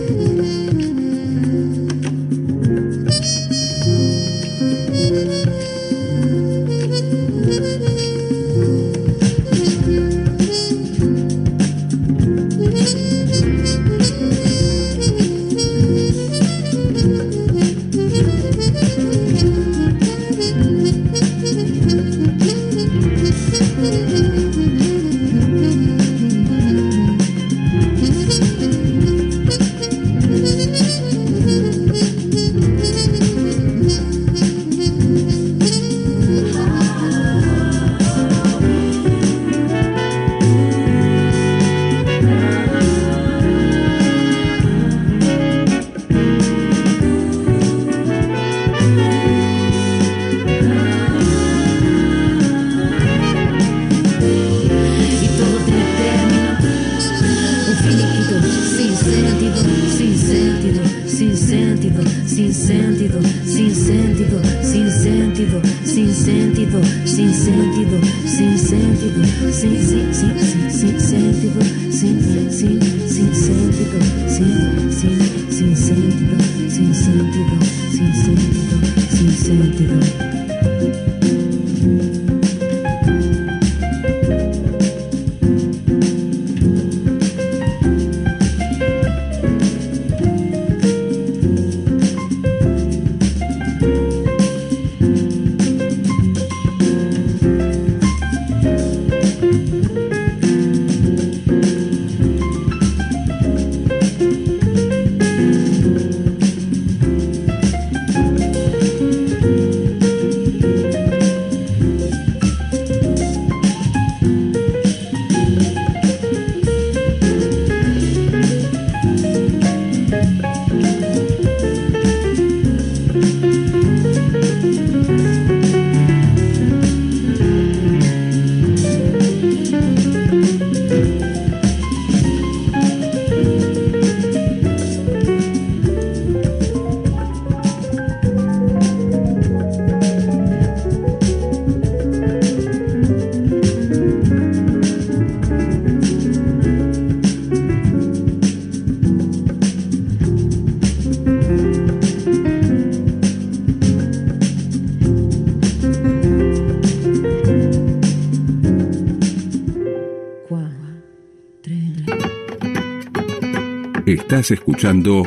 Estás escuchando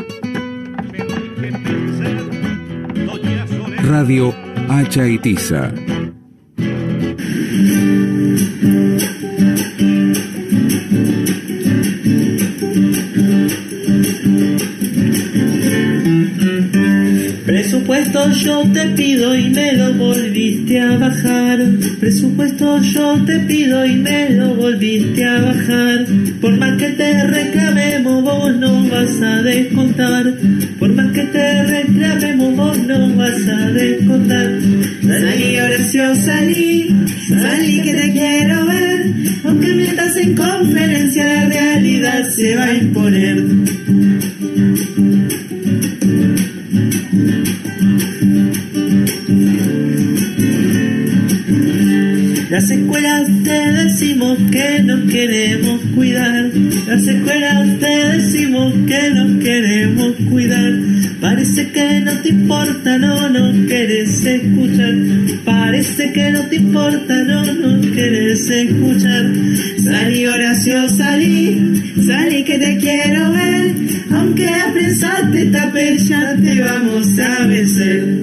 Radio Hacha y Tiza.
Presupuesto yo te pido y me lo volviste a bajar. Presupuesto yo te pido y me lo volviste a bajar. Por más que te reclamemos vos no vas a descontar. Por más que te reclamemos vos no vas a descontar. Salí Horacio, salí, salí que te quiero ver. Aunque mientras en conferencia la realidad se va a imponer. Las escuelas te decimos que nos queremos cuidar. Las escuelas te decimos que nos queremos cuidar. Parece que no te importa, no nos querés escuchar. Parece que no te importa, no nos querés escuchar. Salí Horacio, salí, salí que te quiero ver. Aunque la prensa te tape, ya te vamos a vencer.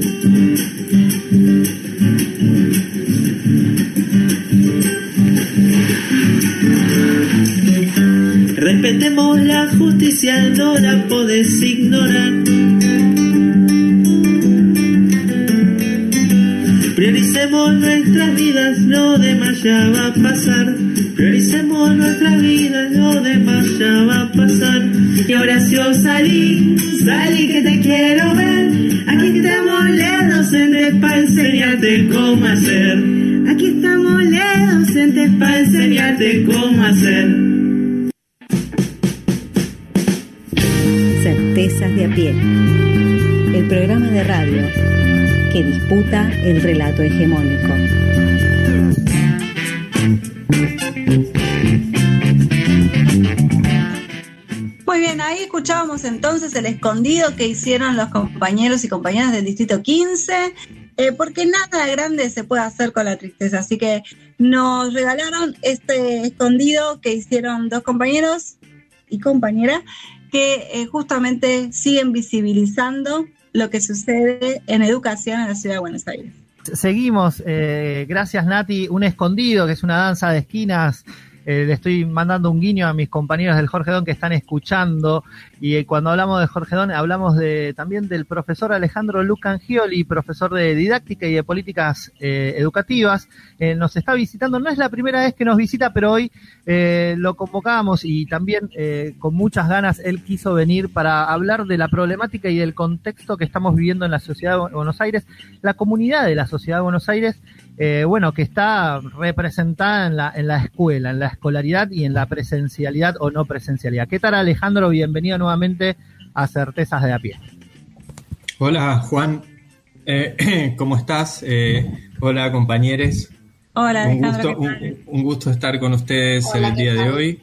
Respetemos la justicia, no la podés ignorar. Prioricemos nuestras vidas, lo demás ya va a pasar. Prioricemos nuestras vidas, lo demás ya va a pasar. Y Horacio, salí, salí que te quiero ver. Aquí estamos los docentes para enseñarte cómo hacer. Aquí estamos los docentes para enseñarte cómo hacer.
Certezas de a pie, el programa de radio que disputa el relato hegemónico.
Muy bien, ahí escuchábamos entonces El Escondido que hicieron los compañeros y compañeras del Distrito quince, eh, porque nada grande se puede hacer con la tristeza, así que nos regalaron este escondido que hicieron dos compañeros y compañeras que eh, justamente siguen visibilizando lo que sucede en educación en la Ciudad de Buenos Aires.
Seguimos, eh, gracias Nati, un escondido que es una danza de esquinas. Eh, le estoy mandando un guiño a mis compañeros del Jorge Don que están escuchando, y eh, cuando hablamos de Jorge Don hablamos de, también del profesor Alejandro Lucangioli, profesor de didáctica y de políticas eh, educativas. Eh, nos está visitando, no es la primera vez que nos visita, pero hoy eh, lo convocamos y también eh, con muchas ganas él quiso venir para hablar de la problemática y del contexto que estamos viviendo en la sociedad de Buenos Aires, la comunidad de la sociedad de Buenos Aires. Eh, bueno, que está representada en la, en la escuela, en la escolaridad y en la presencialidad o no presencialidad. ¿Qué tal, Alejandro? Bienvenido nuevamente a Certezas de a pie.
Hola, Juan. Eh, ¿Cómo estás? Eh, hola, compañeros.
Hola,
un
Alejandro.
gusto, un, un gusto estar con ustedes hola, el día de hoy.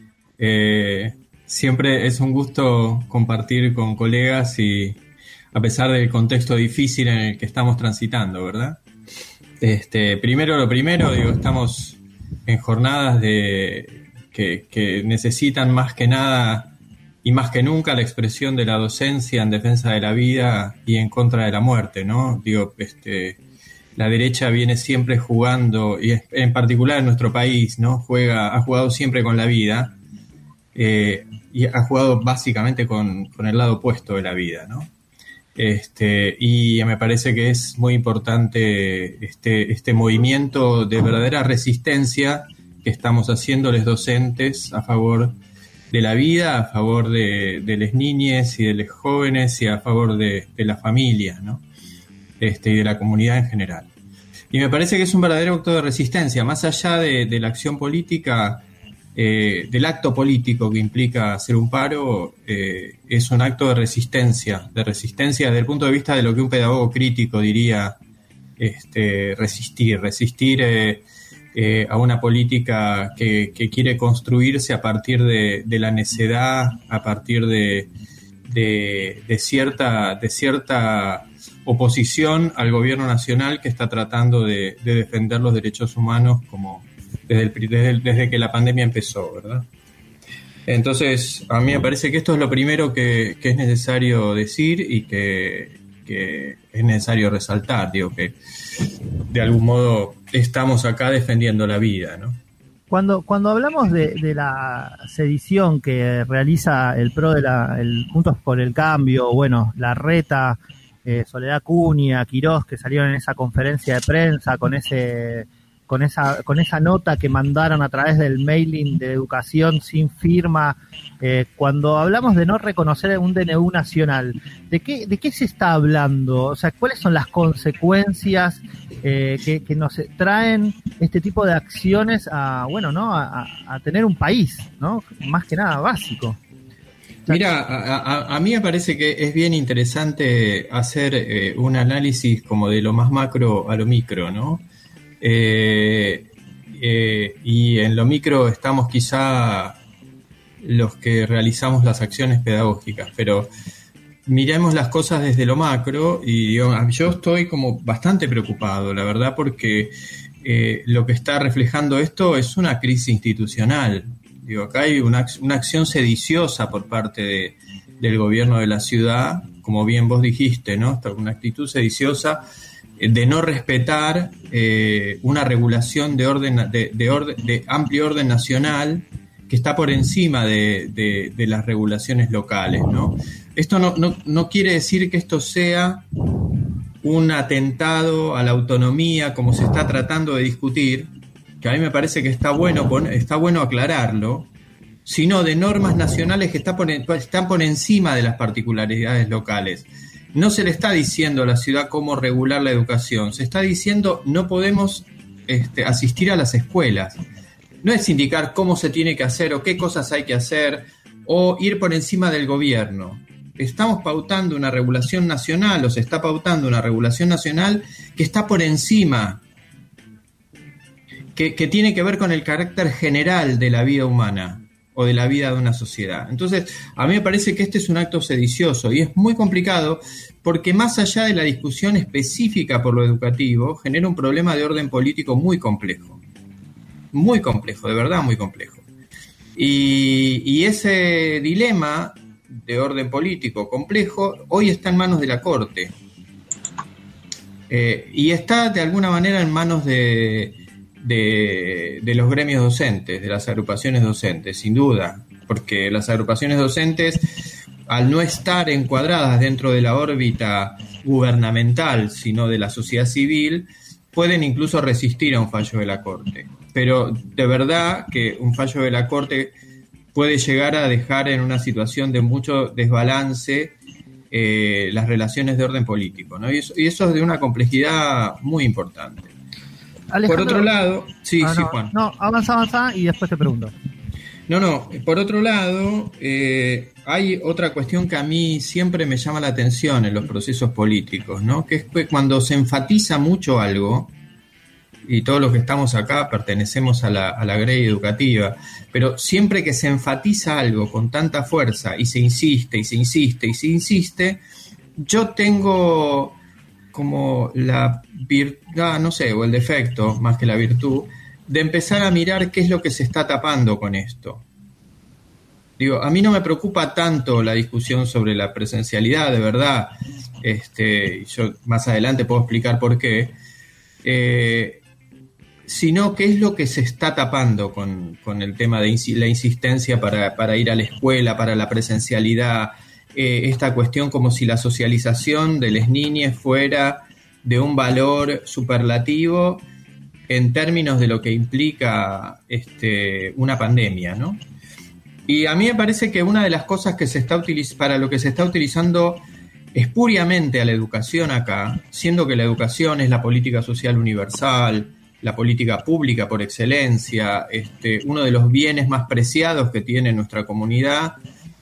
Eh, siempre es un gusto compartir con colegas y a pesar del contexto difícil en el que estamos transitando, ¿verdad? Este, primero lo primero, digo, estamos en jornadas de que, que necesitan más que nada y más que nunca la expresión de la docencia en defensa de la vida y en contra de la muerte, ¿no? Digo, este, la derecha viene siempre jugando, y en particular en nuestro país, ¿no? Juega, ha jugado siempre con la vida, eh, y ha jugado básicamente con, con el lado opuesto de la vida, ¿no? Este, y me parece que es muy importante este, este movimiento de verdadera resistencia que estamos haciendo los docentes a favor de la vida, a favor de, de las niñas y de los jóvenes y a favor de, de la familia, ¿no? Este, y de la comunidad en general. Y me parece que es un verdadero acto de resistencia, más allá de, de la acción política. Eh, del acto político que implica hacer un paro, eh, es un acto de resistencia, de resistencia desde el punto de vista de lo que un pedagogo crítico diría, este, resistir, resistir eh, eh, a una política que, que quiere construirse a partir de, de la necedad, a partir de, de, de cierta, de cierta oposición al gobierno nacional que está tratando de, de defender los derechos humanos como Desde, el, desde, el, desde que la pandemia empezó, ¿verdad? Entonces, a mí me parece que esto es lo primero que, que es necesario decir y que, que es necesario resaltar, digo, que de algún modo estamos acá defendiendo la vida, ¿no?
Cuando, cuando hablamos de, de la sedición que realiza el PRO de la, el Juntos por el Cambio, bueno, Larreta, eh, Soledad Acuña, Quirós, que salieron en esa conferencia de prensa con ese, con esa, con esa nota que mandaron a través del mailing de educación sin firma, eh, cuando hablamos de no reconocer un D N U nacional, ¿de qué, de qué se está hablando? O sea, ¿cuáles son las consecuencias Eh, que, que nos traen este tipo de acciones a, bueno, ¿no? A, a tener un país, ¿no? Más que nada básico.
Mira, a, a, a mí me parece que es bien interesante hacer eh, un análisis como de lo más macro a lo micro, ¿no? Eh, eh, y en lo micro estamos quizá los que realizamos las acciones pedagógicas, pero miremos las cosas desde lo macro y yo, yo estoy como bastante preocupado, la verdad, porque eh, lo que está reflejando esto es una crisis institucional. Digo, acá hay una, una acción sediciosa por parte de, del gobierno de la ciudad, como bien vos dijiste, ¿no? Una actitud sediciosa de no respetar eh, una regulación de orden de, de, orden, de amplio orden nacional que está por encima de, de, de las regulaciones locales, ¿no? Esto no, no, no quiere decir que esto sea un atentado a la autonomía, como se está tratando de discutir, que a mí me parece que está bueno, está bueno aclararlo, sino de normas nacionales que está por, están por encima de las particularidades locales. No se le está diciendo a la ciudad cómo regular la educación, se está diciendo no podemos este, asistir a las escuelas. No es indicar cómo se tiene que hacer o qué cosas hay que hacer o ir por encima del gobierno. Estamos pautando una regulación nacional o se está pautando una regulación nacional que está por encima, que, que tiene que ver con el carácter general de la vida humana o de la vida de una sociedad. Entonces, a mí me parece que este es un acto sedicioso y es muy complicado porque más allá de la discusión específica por lo educativo, genera un problema de orden político muy complejo. Muy complejo, de verdad muy complejo. Y, y ese dilema de orden político complejo hoy está en manos de la Corte. Eh, y está de alguna manera en manos de, de, de los gremios docentes, de las agrupaciones docentes, sin duda, porque las agrupaciones docentes, al no estar encuadradas dentro de la órbita gubernamental, sino de la sociedad civil, pueden incluso resistir a un fallo de la Corte. Pero de verdad que un fallo de la Corte puede llegar a dejar en una situación de mucho desbalance eh, las relaciones de orden político, ¿no? Y eso, y eso es de una complejidad muy importante.
Alejandro,
por otro lado, sí,
ah,
sí,
no,
Juan.
No, avanza, avanza y después te pregunto.
No, no, por otro lado, eh, hay otra cuestión que a mí siempre me llama la atención en los procesos políticos, ¿no? Que es que cuando se enfatiza mucho algo, y todos los que estamos acá pertenecemos a la, a la grey educativa, pero siempre que se enfatiza algo con tanta fuerza y se insiste y se insiste y se insiste, yo tengo como la virtud, no sé, o el defecto más que la virtud, de empezar a mirar qué es lo que se está tapando con esto. Digo, a mí no me preocupa tanto la discusión sobre la presencialidad, de verdad, este, yo más adelante puedo explicar por qué, eh, sino qué es lo que se está tapando con, con el tema de ins- la insistencia para, para ir a la escuela, para la presencialidad, eh, esta cuestión como si la socialización de las niñas fuera de un valor superlativo en términos de lo que implica este, una pandemia, ¿no? Y a mí me parece que una de las cosas que se está utiliz- para lo que se está utilizando espuriamente a la educación acá, siendo que la educación es la política social universal, la política pública por excelencia, este, uno de los bienes más preciados que tiene nuestra comunidad,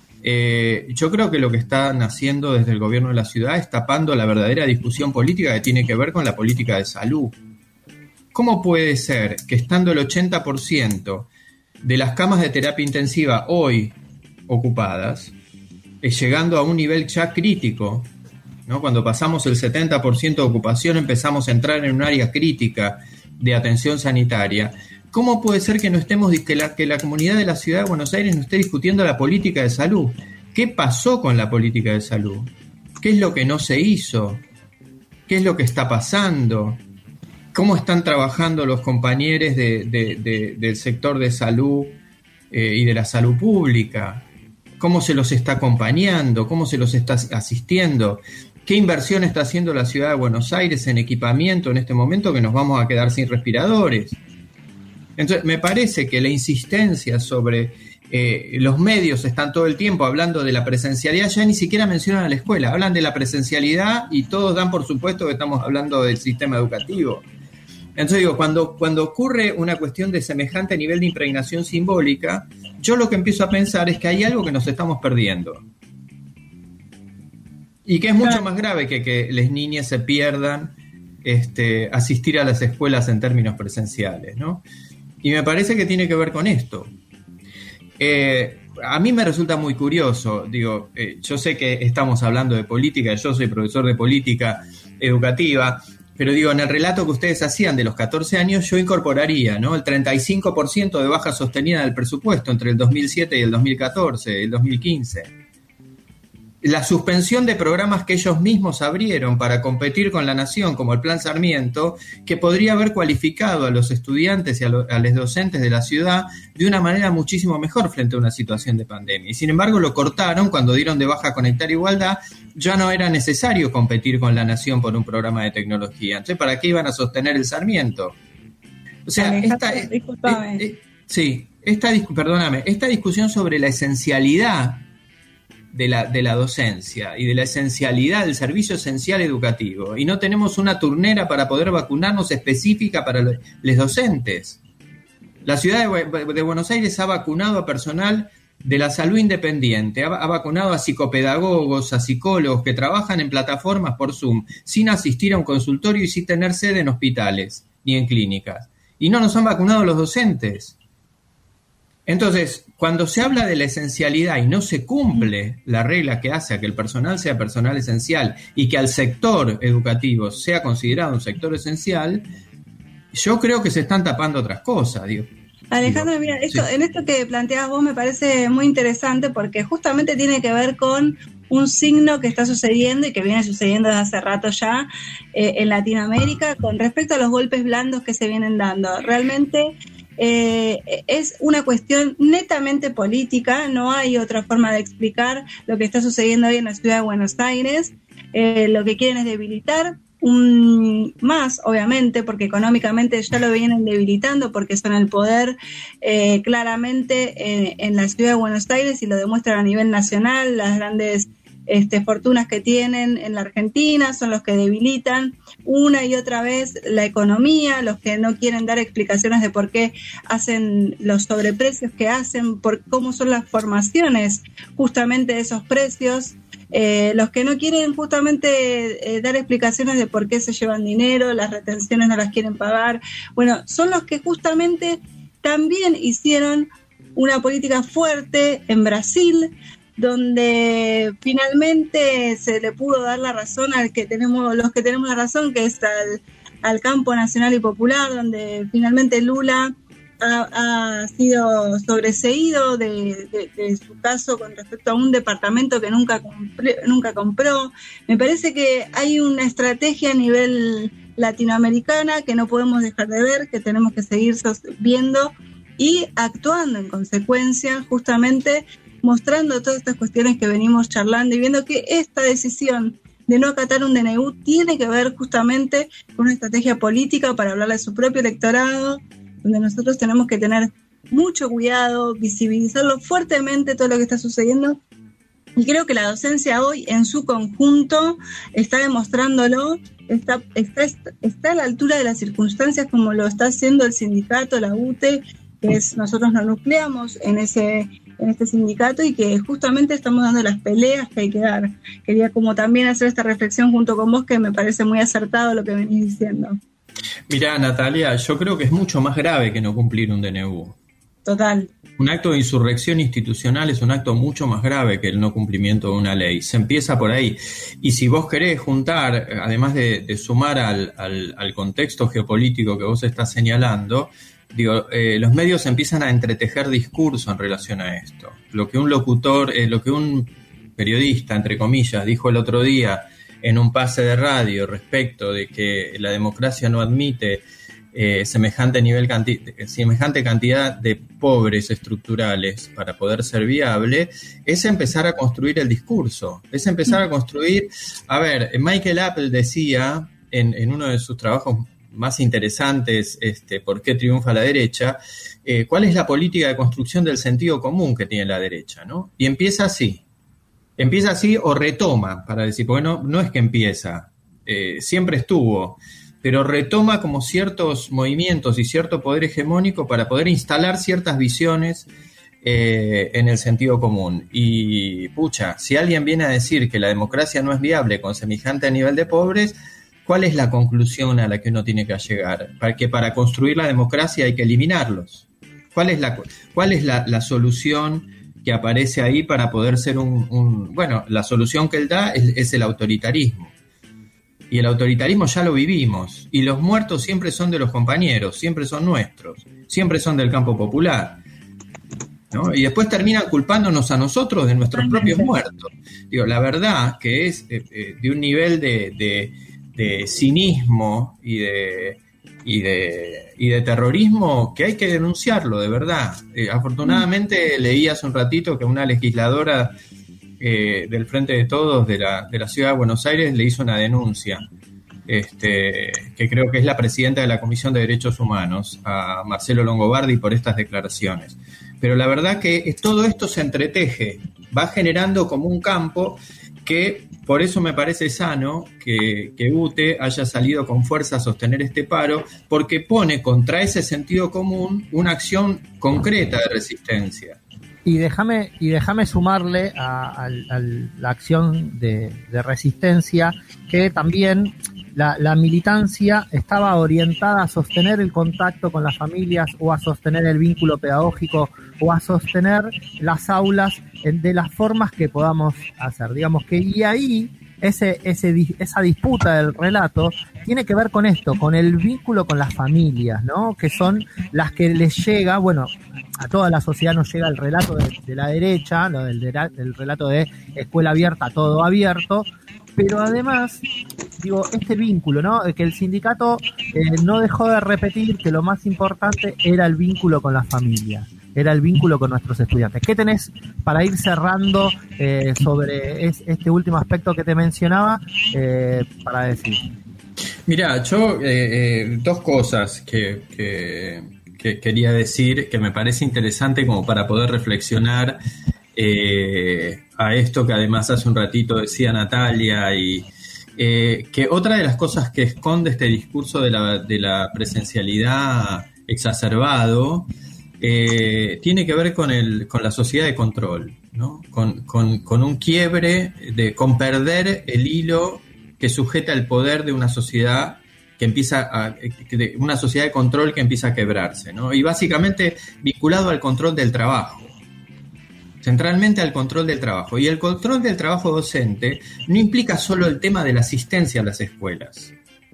eh, yo creo que lo que están haciendo desde el gobierno de la ciudad es tapando la verdadera discusión política que tiene que ver con la política de salud. ¿Cómo puede ser que estando el ochenta por ciento de las camas de terapia intensiva hoy ocupadas, eh, llegando a un nivel ya crítico, ¿no? Cuando pasamos el setenta por ciento de ocupación empezamos a entrar en un área crítica de atención sanitaria, ¿cómo puede ser que no estemos, que la, que la comunidad de la ciudad de Buenos Aires no esté discutiendo la política de salud? ¿Qué pasó con la política de salud? ¿Qué es lo que no se hizo? ¿Qué es lo que está pasando? ¿Cómo están trabajando los compañeros de, de, de, del sector de salud eh, y de la salud pública? ¿Cómo se los está acompañando? ¿Cómo se los está asistiendo? ¿Qué inversión está haciendo la ciudad de Buenos Aires en equipamiento en este momento que nos vamos a quedar sin respiradores? Entonces, me parece que la insistencia sobre eh, los medios están todo el tiempo hablando de la presencialidad, ya ni siquiera mencionan a la escuela, hablan de la presencialidad y todos dan por supuesto que estamos hablando del sistema educativo. Entonces digo, cuando, cuando ocurre una cuestión de semejante nivel de impregnación simbólica, yo lo que empiezo a pensar es que hay algo que nos estamos perdiendo. Y que es mucho más grave que que las niñas se pierdan este, asistir a las escuelas en términos presenciales, ¿no? Y me parece que tiene que ver con esto. Eh, a mí me resulta muy curioso, digo, eh, yo sé que estamos hablando de política, yo soy profesor de política educativa, pero digo, en el relato que ustedes hacían de los catorce años, yo incorporaría, ¿no?, el treinta y cinco por ciento de baja sostenida del presupuesto entre el dos mil siete y el dos mil catorce, el dos mil quince. La suspensión de programas que ellos mismos abrieron para competir con la nación, como el Plan Sarmiento, que podría haber cualificado a los estudiantes y a, lo, a los docentes de la ciudad de una manera muchísimo mejor frente a una situación de pandemia. Y sin embargo lo cortaron cuando dieron de baja Conectar Igualdad, ya no era necesario competir con la nación por un programa de tecnología. Entonces, ¿para qué iban a sostener el Sarmiento? O sea, esta, eh, eh, eh, sí, esta, perdóname, esta discusión sobre la esencialidad De la, de la docencia y de la esencialidad del servicio esencial educativo, y no tenemos una turnera para poder vacunarnos específica para los, los docentes. La ciudad de, de Buenos Aires ha vacunado a personal de la salud independiente, ha, ha vacunado a psicopedagogos, a psicólogos que trabajan en plataformas por Zoom, sin asistir a un consultorio y sin tener sede en hospitales ni en clínicas. Y no nos han vacunado los docentes. Entonces, cuando se habla de la esencialidad y no se cumple la regla que hace a que el personal sea personal esencial y que al sector educativo sea considerado un sector esencial, yo creo que se están tapando otras cosas, digo.
Alejandro, mira, esto, sí. En esto que planteas vos me parece muy interesante porque justamente tiene que ver con un signo que está sucediendo y que viene sucediendo desde hace rato ya eh, en Latinoamérica con respecto a los golpes blandos que se vienen dando. Realmente Eh, es una cuestión netamente política, no hay otra forma de explicar lo que está sucediendo hoy en la ciudad de Buenos Aires. Eh, lo que quieren es debilitar un, más, obviamente, porque económicamente ya lo vienen debilitando, porque son el poder eh, claramente eh, en la ciudad de Buenos Aires y lo demuestran a nivel nacional. Las grandes Este, fortunas que tienen en la Argentina son los que debilitan una y otra vez la economía, los que no quieren dar explicaciones de por qué hacen los sobreprecios que hacen, por cómo son las formaciones justamente de esos precios, eh, los que no quieren justamente eh, dar explicaciones de por qué se llevan dinero, las retenciones no las quieren pagar. Bueno, son los que justamente también hicieron una política fuerte en Brasil, donde finalmente se le pudo dar la razón al que tenemos, los que tenemos la razón, que es al, al campo nacional y popular, donde finalmente Lula ha, ha sido sobreseído de, de, de su caso con respecto a un departamento que nunca compré, nunca compró. Me parece que hay una estrategia a nivel latinoamericana que no podemos dejar de ver, que tenemos que seguir viendo y actuando en consecuencia, justamente mostrando todas estas cuestiones que venimos charlando y viendo que esta decisión de no acatar un D N U tiene que ver justamente con una estrategia política para hablarle a su propio electorado, donde nosotros tenemos que tener mucho cuidado, visibilizarlo fuertemente todo lo que está sucediendo. Y creo que la docencia hoy en su conjunto está demostrándolo, está, está, está a la altura de las circunstancias como lo está haciendo el sindicato, la U T E, que es, nosotros nos nucleamos en ese en este sindicato y que justamente estamos dando las peleas que hay que dar. Quería como también hacer esta reflexión junto con vos, que me parece muy acertado lo que venís diciendo.
Mirá, Natalia, yo creo que es mucho más grave que no cumplir un D N U.
Total.
Un acto de insurrección institucional es un acto mucho más grave que el no cumplimiento de una ley. Se empieza por ahí. Y si vos querés juntar, además de, de sumar al, al, al contexto geopolítico que vos estás señalando, Digo, eh, los medios empiezan a entretejer discurso en relación a esto. Lo que un locutor, eh, lo que un periodista, entre comillas, dijo el otro día en un pase de radio respecto de que la democracia no admite eh, semejante nivel canti- semejante cantidad de pobres estructurales para poder ser viable, es empezar a construir el discurso, es empezar a construir, a ver, Michael Apple decía en, en uno de sus trabajos más interesantes, este, ¿por qué triunfa la derecha? Eh, ¿Cuál es la política de construcción del sentido común que tiene la derecha, ¿no? Y empieza así, empieza así o retoma, para decir, porque no, no es que empieza, eh, siempre estuvo, pero retoma como ciertos movimientos y cierto poder hegemónico para poder instalar ciertas visiones eh, en el sentido común. Y, pucha, si alguien viene a decir que la democracia no es viable con semejante nivel de pobres, ¿cuál es la conclusión a la que uno tiene que llegar? Para que para construir la democracia hay que eliminarlos. ¿Cuál es la, cuál es la, la solución que aparece ahí para poder ser un... un bueno, la solución que él da es, es el autoritarismo. Y el autoritarismo ya lo vivimos. Y los muertos siempre son de los compañeros, siempre son nuestros, siempre son del campo popular, ¿no? Y después terminan culpándonos a nosotros de nuestros propios muertos. Digo, la verdad que es eh, eh, de un nivel de... de de cinismo y de, y de y de terrorismo que hay que denunciarlo, de verdad. Eh, afortunadamente leí hace un ratito que una legisladora eh, del Frente de Todos de la, de la Ciudad de Buenos Aires le hizo una denuncia, este, que creo que es la presidenta de la Comisión de Derechos Humanos, a Marcelo Longobardi, por estas declaraciones. Pero la verdad que todo esto se entreteje, va generando como un campo que... Por eso me parece sano que, que U T E haya salido con fuerza a sostener este paro, porque pone contra ese sentido común una acción concreta de resistencia.
Y déjame y déjame sumarle a, a, a la acción de, de resistencia que también la, la militancia estaba orientada a sostener el contacto con las familias o a sostener el vínculo pedagógico o a sostener las aulas de las formas que podamos hacer, digamos que y ahí ese, ese esa disputa del relato tiene que ver con esto, con el vínculo con las familias, ¿no? Que son las que les llega, bueno, a toda la sociedad nos llega el relato de, de la derecha, lo del, del relato de escuela abierta, todo abierto, pero además, digo, este vínculo, ¿no? Que el sindicato eh, no dejó de repetir que lo más importante era el vínculo con las familias, era el vínculo con nuestros estudiantes. ¿Qué tenés para ir cerrando eh, sobre es, este último aspecto que te mencionaba eh, para decir?
Mirá, yo eh, eh, dos cosas que, que, que quería decir que me parece interesante como para poder reflexionar eh, a esto que además hace un ratito decía Natalia y eh, que otra de las cosas que esconde este discurso de la, de la presencialidad exacerbado eh, tiene que ver con, el, con la sociedad de control, ¿no? Con, con, con un quiebre, de, con perder el hilo que sujeta el poder de una sociedad que empieza a, de una sociedad de control que empieza a quebrarse, ¿no? Y básicamente vinculado al control del trabajo, centralmente al control del trabajo. Y el control del trabajo docente no implica solo el tema de la asistencia a las escuelas,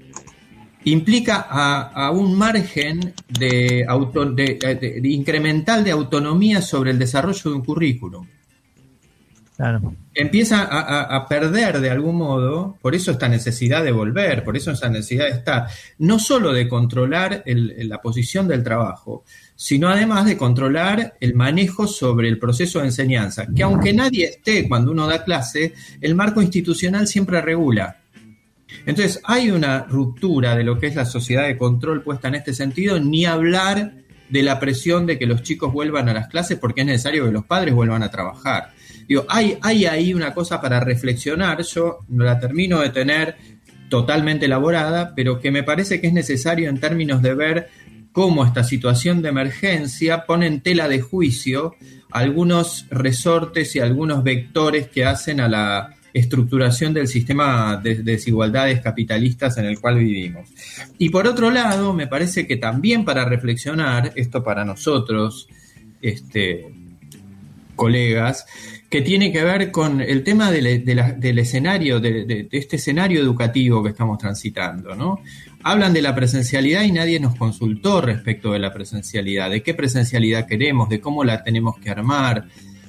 implica a, a un margen de, auto, de, de, de incremental de autonomía sobre el desarrollo de un currículum.
Claro.
Empieza a, a, a perder de algún modo, por eso esta necesidad de volver, por eso esta necesidad de estar, no solo de controlar el, la posición del trabajo, sino además de controlar el manejo sobre el proceso de enseñanza, que aunque nadie esté cuando uno da clase, el marco institucional siempre regula. Entonces hay una ruptura de lo que es la sociedad de control puesta en este sentido, ni hablar de la presión de que los chicos vuelvan a las clases porque es necesario que los padres vuelvan a trabajar. Digo, hay, hay ahí una cosa para reflexionar, yo no la termino de tener totalmente elaborada, pero que me parece que es necesario en términos de ver cómo esta situación de emergencia pone en tela de juicio algunos resortes y algunos vectores que hacen a la estructuración del sistema de desigualdades capitalistas en el cual vivimos. Y por otro lado, me parece que también para reflexionar, esto para nosotros, este... colegas, que tiene que ver con el tema del, de la, del escenario, de, de, de este escenario educativo que estamos transitando, ¿no? Hablan de la presencialidad y nadie nos consultó respecto de la presencialidad, de qué presencialidad queremos, de cómo la tenemos que armar,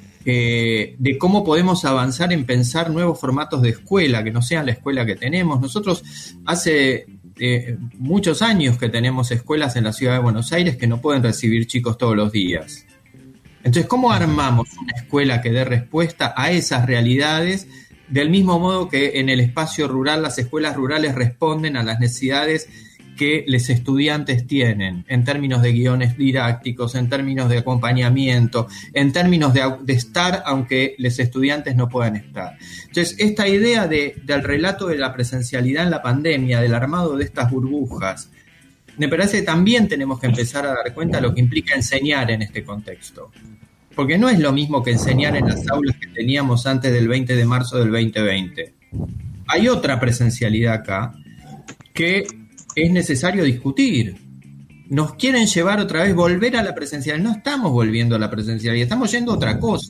eh, de cómo podemos avanzar en pensar nuevos formatos de escuela, que no sean la escuela que tenemos. Nosotros hace eh, muchos años que tenemos escuelas en la ciudad de Buenos Aires que no pueden recibir chicos todos los días. Entonces, ¿cómo armamos una escuela que dé respuesta a esas realidades? Del mismo modo que en el espacio rural, las escuelas rurales responden a las necesidades que los estudiantes tienen, en términos de guiones didácticos, en términos de acompañamiento, en términos de, de estar aunque los estudiantes no puedan estar. Entonces, esta idea de, del relato de la presencialidad en la pandemia, del armado de estas burbujas, me parece que también tenemos que empezar a dar cuenta de lo que implica enseñar en este contexto. Porque no es lo mismo que enseñar en las aulas que teníamos antes del veinte de marzo del veinte veinte. Hay otra presencialidad acá que es necesario discutir. Nos quieren llevar otra vez, volver a la presencialidad. No estamos volviendo a la presencialidad, estamos yendo a otra cosa.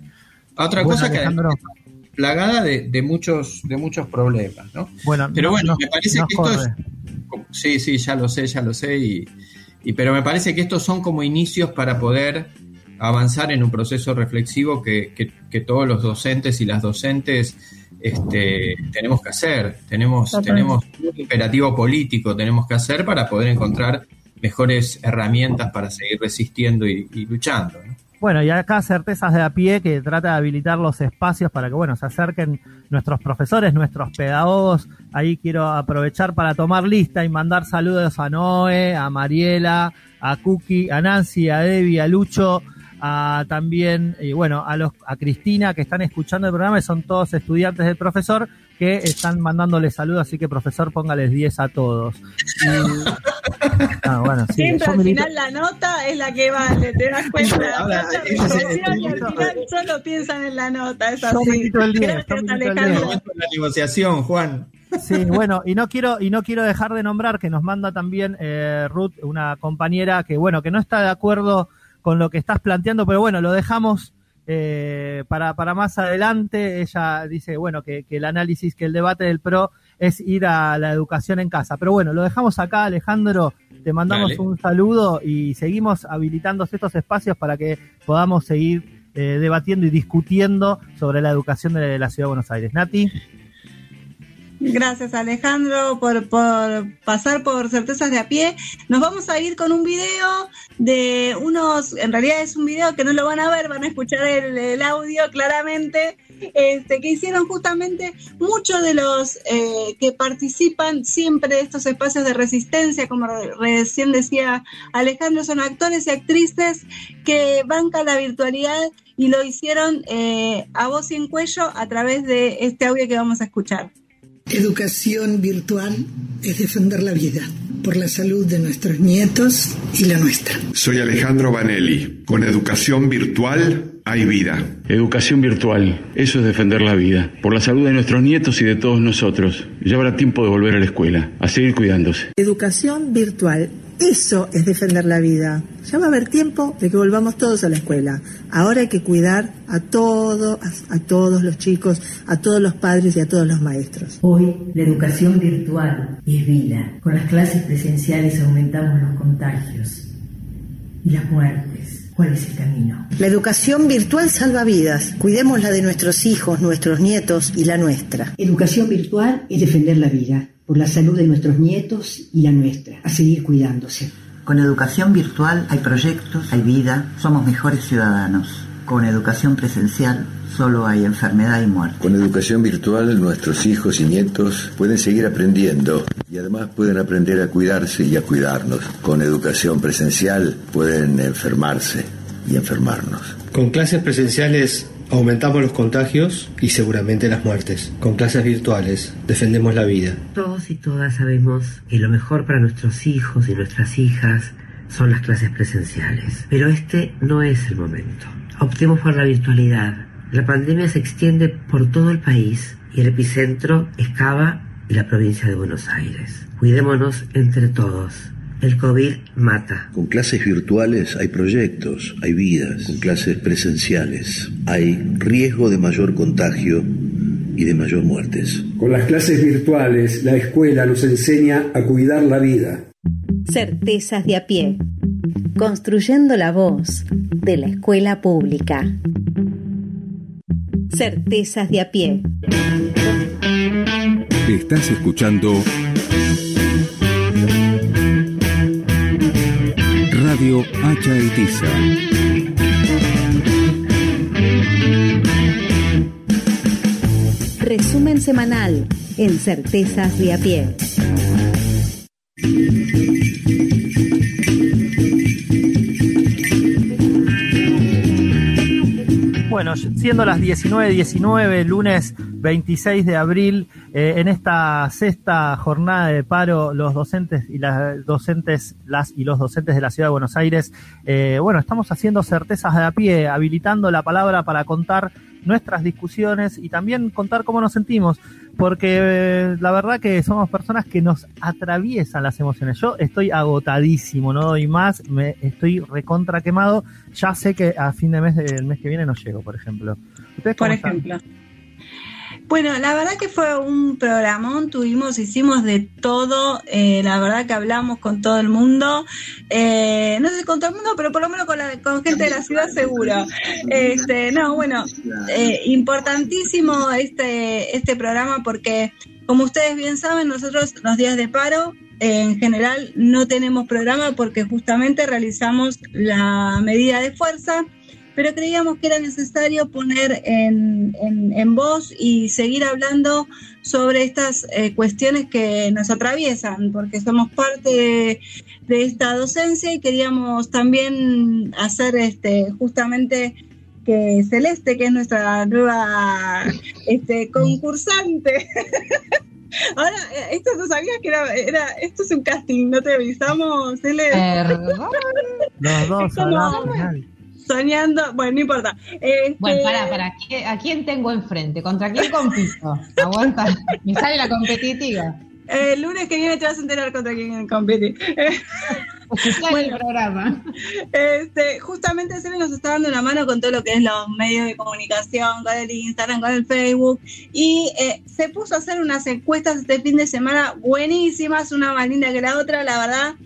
A otra bueno, cosa que además está plagada de, de, muchos, de muchos problemas, ¿no? Bueno, pero bueno, no, me parece no que esto es... Sí, sí, ya lo sé, ya lo sé, y, y, pero me parece que estos son como inicios para poder avanzar en un proceso reflexivo que, que, que todos los docentes y las docentes este, tenemos que hacer, tenemos, tenemos un imperativo político, tenemos que hacer para poder encontrar mejores herramientas para seguir resistiendo y, y luchando, ¿no?
Bueno, y acá Certezas de a Pie, que trata de habilitar los espacios para que, bueno, se acerquen nuestros profesores, nuestros pedagogos. Ahí quiero aprovechar para tomar lista y mandar saludos a Noé, a Mariela, a Cookie, a Nancy, a Debbie, a Lucho, a también, y bueno, a los a Cristina, que están escuchando el programa, y son todos estudiantes del profesor que están mandándole saludos, así que profesor, póngales diez a todos. Y, ah, bueno, sí,
siempre al
milito...
final la nota es la que vale, te das cuenta. Ahora, y al final solo piensan en la nota, es así.
El diez,
Gracias, Alejandro.
La negociación, Juan.
Sí, bueno, y no quiero y no quiero dejar de nombrar que nos manda también eh, Ruth, una compañera que, bueno, que no está de acuerdo con lo que estás planteando, pero bueno, lo dejamos eh, para, para más adelante. Ella dice, bueno, que, que el análisis, que el debate del PRO es ir a la educación en casa. Pero bueno, lo dejamos acá, Alejandro, te mandamos Dale. un saludo y seguimos habilitando estos espacios para que podamos seguir eh, debatiendo y discutiendo sobre la educación de la Ciudad de Buenos Aires. Nati.
Gracias, Alejandro, por, por pasar por Certezas de a Pie. Nos vamos a ir con un video de unos, en realidad es un video que no lo van a ver, van a escuchar el, el audio claramente, este, que hicieron justamente muchos de los eh, que participan siempre de estos espacios de resistencia, como recién decía Alejandro, son actores y actrices que bancan la virtualidad y lo hicieron eh, a voz y en cuello a través de este audio que vamos a escuchar.
Educación virtual es defender la vida por la salud de nuestros nietos y la nuestra.
Soy Alejandro Vanelli. Con educación virtual hay vida.
Educación virtual, eso es defender la vida, por la salud de nuestros nietos y de todos nosotros. Ya habrá tiempo de volver a la escuela, a seguir cuidándose.
Educación virtual, eso es defender la vida. Ya va a haber tiempo de que volvamos todos a la escuela. Ahora hay que cuidar a todos, a, a todos los chicos, a todos los padres y a todos los maestros.
Hoy la educación virtual es vida. Con las clases presenciales aumentamos los contagios y las muertes. ¿Cuál es el camino?
La educación virtual salva vidas. Cuidemos la de nuestros hijos, nuestros nietos y la nuestra.
Educación virtual es defender la vida, por la salud de nuestros nietos y la nuestra, a seguir cuidándose.
Con educación virtual hay proyectos, hay vida, somos mejores ciudadanos. Con educación presencial solo hay enfermedad y muerte.
Con educación virtual nuestros hijos y nietos pueden seguir aprendiendo y además pueden aprender a cuidarse y a cuidarnos. Con educación presencial pueden enfermarse y enfermarnos.
Con clases presenciales aumentamos los contagios y seguramente las muertes. Con clases virtuales defendemos la vida.
Todos y todas sabemos que lo mejor para nuestros hijos y nuestras hijas son las clases presenciales. Pero este no es el momento. Optemos por la virtualidad. La pandemia se extiende por todo el país y el epicentro es Cava y la provincia de Buenos Aires. Cuidémonos entre todos. El COVID mata.
Con clases virtuales hay proyectos, hay vidas. Con clases presenciales hay riesgo de mayor contagio y de mayor muertes.
Con las clases virtuales, la escuela nos enseña a cuidar la vida.
Certezas de a pie. Construyendo la voz de la escuela pública. Certezas de a pie.
Estás escuchando Radio Hacha Itiza.
Resumen semanal en Certezas de a pie.
Bueno, siendo las diecinueve diecinueve, lunes veintiséis de abril, eh, en esta sexta jornada de paro, los docentes y las docentes, las y los docentes de la Ciudad de Buenos Aires, eh, bueno, estamos haciendo certezas de a pie, habilitando la palabra para contar nuestras discusiones y también contar cómo nos sentimos, porque eh, la verdad que somos personas que nos atraviesan las emociones. Yo estoy agotadísimo, no doy más, me estoy recontra quemado, ya sé que a fin de mes del mes que viene no llego, por ejemplo. ¿Ustedes
por
cómo
ejemplo
están?
Bueno, la verdad que fue un programón, tuvimos, hicimos de todo, eh, la verdad que hablamos con todo el mundo, eh, no sé si con todo el mundo, pero por lo menos con, la, con gente de la ciudad seguro. Este, no, bueno, eh, importantísimo este, este programa porque, como ustedes bien saben, nosotros los días de paro, eh, en general no tenemos programa porque justamente realizamos la medida de fuerza, pero creíamos que era necesario poner en, en, en voz y seguir hablando sobre estas eh, cuestiones que nos atraviesan, porque somos parte de, de esta docencia y queríamos también hacer este justamente que Celeste, que es nuestra nueva este, concursante. Ahora, esto no sabías que era, era, esto es un casting, no te avisamos, Celeste.
Perdón.
Los dos hablamos final.
Soñando, bueno, no importa. Este...
Bueno, pará, pará. ¿A quién tengo enfrente? ¿Contra quién compito? Aguanta, me sale la competitiva.
El lunes que viene te vas a enterar contra quién compite.
Bueno, el programa.
Este, justamente Cele nos está dando una mano con todo lo que es los medios de comunicación, con el Instagram, con el Facebook, y eh, se puso a hacer unas encuestas este fin de semana buenísimas, una más linda que la otra, la verdad.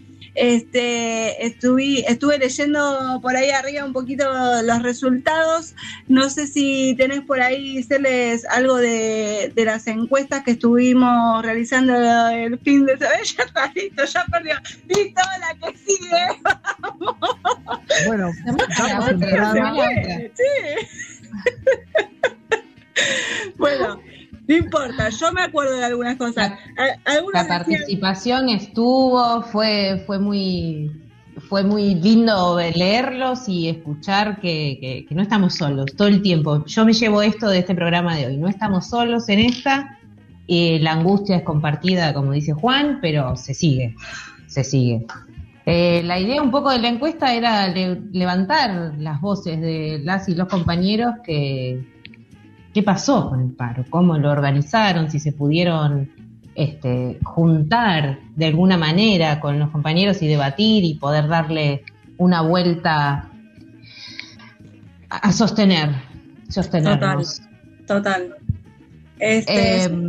Este, estuve, estuve leyendo por ahí arriba un poquito los resultados. No sé si tenés por ahí, Celes, algo de, de las encuestas que estuvimos realizando el fin de semana. Ya está listo, ya perdió. Listo, la que sigue. Vamos.
Bueno,
ya se sí. Bueno. No importa, yo me acuerdo de algunas cosas. Algunas
la participación decían... estuvo, fue fue muy fue muy lindo leerlos y escuchar que, que, que no estamos solos todo el tiempo. Yo me llevo esto de este programa de hoy. No estamos solos en esta. Eh, la angustia es compartida, como dice Juan, pero se sigue, se sigue. Eh, la idea un poco de la encuesta era le, levantar las voces de las y los compañeros que... ¿Qué pasó con el paro? ¿Cómo lo organizaron? Si se pudieron este, juntar de alguna manera con los compañeros y debatir y poder darle una vuelta a, a sostener, sostenernos.
Total, total. Este
eh, es...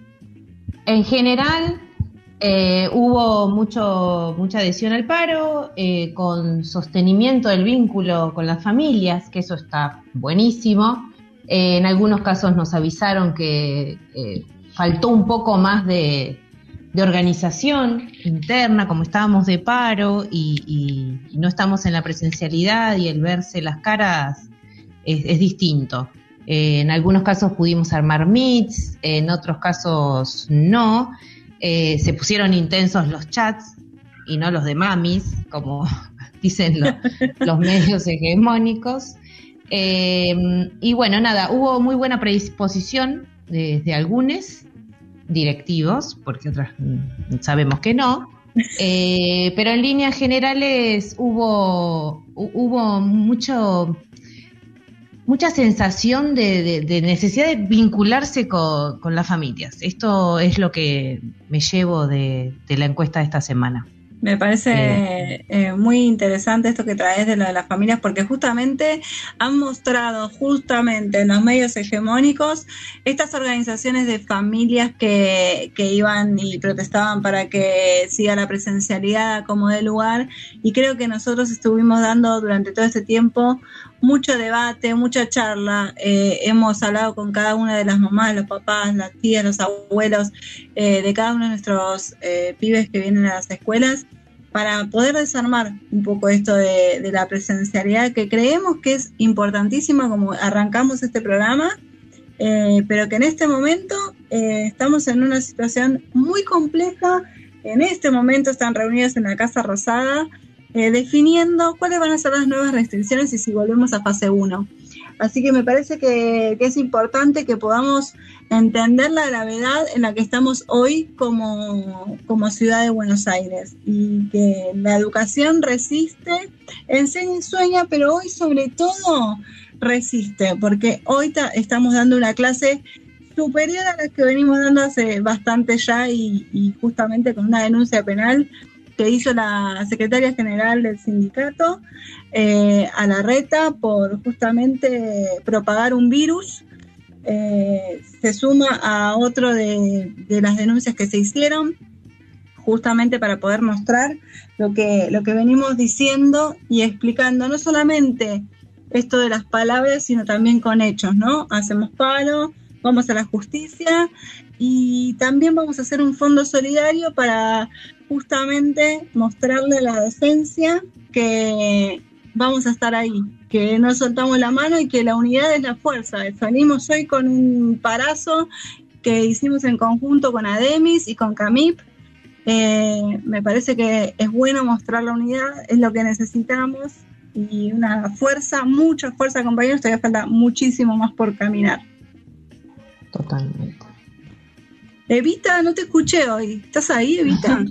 En general eh, hubo mucho mucha adhesión al paro, eh, con sostenimiento del vínculo con las familias, que eso está buenísimo. Eh, en algunos casos nos avisaron que eh, faltó un poco más de, de organización interna, como estábamos de paro y, y, y no estamos en la presencialidad y el verse las caras es, es distinto. Eh, en algunos casos pudimos armar meets, en otros casos no. Eh, se pusieron intensos los chats y no los de mamis, como dicen lo, los medios hegemónicos. Eh, y bueno, nada, hubo muy buena predisposición de, de algunos directivos, porque otras sabemos que no, eh, pero en líneas generales hubo, hubo mucho, mucha sensación de, de, de necesidad de vincularse con, con las familias. Esto es lo que me llevo de, de la encuesta de esta semana.
Me parece eh, eh, muy interesante esto que traes de lo de las familias, porque justamente han mostrado justamente en los medios hegemónicos estas organizaciones de familias que, que iban y protestaban para que siga la presencialidad como de lugar, y creo que nosotros estuvimos dando durante todo este tiempo mucho debate, mucha charla. Eh, hemos hablado con cada una de las mamás, los papás, las tías, los abuelos, eh, de cada uno de nuestros eh, pibes que vienen a las escuelas, para poder desarmar un poco esto de, de la presencialidad, que creemos que es importantísima, como arrancamos este programa, eh, pero que en este momento eh, estamos en una situación muy compleja. En este momento están reunidos en la Casa Rosada, Eh, definiendo cuáles van a ser las nuevas restricciones y si volvemos a fase uno. Así que me parece que, que es importante que podamos entender la gravedad en la que estamos hoy como, como ciudad de Buenos Aires, y que la educación resiste, enseña y sueña, pero hoy sobre todo resiste, porque hoy ta, estamos dando una clase superior a la que venimos dando hace bastante ya, y, y justamente con una denuncia penal que hizo la secretaria general del sindicato, eh, a Larreta, por justamente propagar un virus. Eh, se suma a otro de, de las denuncias que se hicieron, justamente para poder mostrar lo que, lo que venimos diciendo y explicando, no solamente esto de las palabras, sino también con hechos, ¿no? Hacemos paro, vamos a la justicia, y también vamos a hacer un fondo solidario para justamente mostrarle a la docencia que vamos a estar ahí, que no soltamos la mano y que la unidad es la fuerza. Salimos hoy con un parazo que hicimos en conjunto con ADEMIS y con CAMIP. Eh, me parece que es bueno mostrar la unidad, es lo que necesitamos, y una fuerza, mucha fuerza, compañeros. Todavía falta muchísimo más por caminar.
Totalmente.
Evita, no te escuché hoy. ¿Estás ahí, Evita?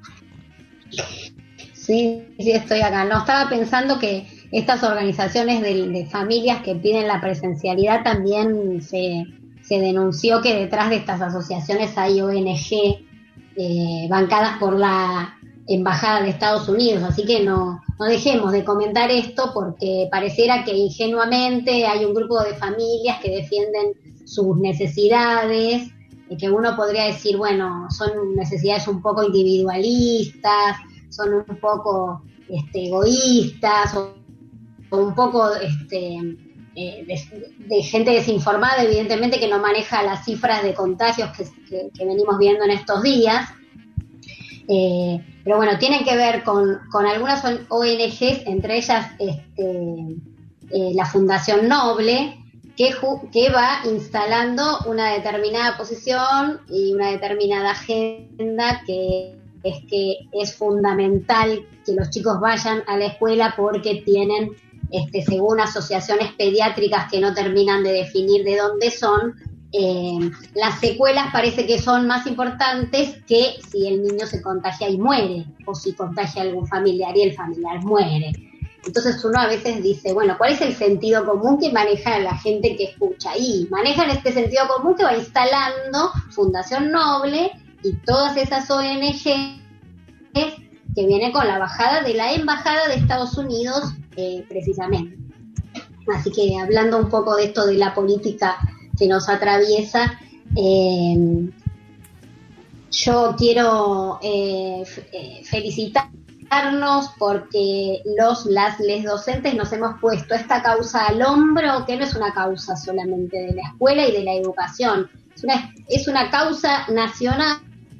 Sí, sí, estoy acá. No, estaba pensando que estas organizaciones de, de familias que piden la presencialidad, también se, se denunció que detrás de estas asociaciones hay O N G eh, bancadas por la Embajada de Estados Unidos, así que no, no dejemos de comentar esto, porque pareciera que ingenuamente hay un grupo de familias que defienden sus necesidades, y que uno podría decir, bueno, son necesidades un poco individualistas, son un poco este, egoístas, o, o un poco este, eh, de, de gente desinformada, evidentemente, que no maneja las cifras de contagios que, que, que venimos viendo en estos días. Eh, pero bueno, tienen que ver con, con algunas O N Ges, entre ellas este, eh, la Fundación Noble, que, que va instalando una determinada posición y una determinada agenda, que es que es fundamental que los chicos vayan a la escuela porque tienen, este, según asociaciones pediátricas que no terminan de definir de dónde son, eh, las secuelas parece que son más importantes que si el niño se contagia y muere, o si contagia a algún familiar y el familiar muere. Entonces uno a veces dice, bueno, ¿cuál es el sentido común que maneja la gente que escucha? Y manejan este sentido común que va instalando Fundación Noble y todas esas O N G que vienen con la bajada de la Embajada de Estados Unidos, eh, precisamente. Así que hablando un poco de esto de la política que nos atraviesa, eh, yo quiero eh, f- felicitarnos porque los, las, les docentes nos hemos puesto esta causa al hombro, que no es una causa solamente de la escuela y de la educación, es una, es una causa nacional,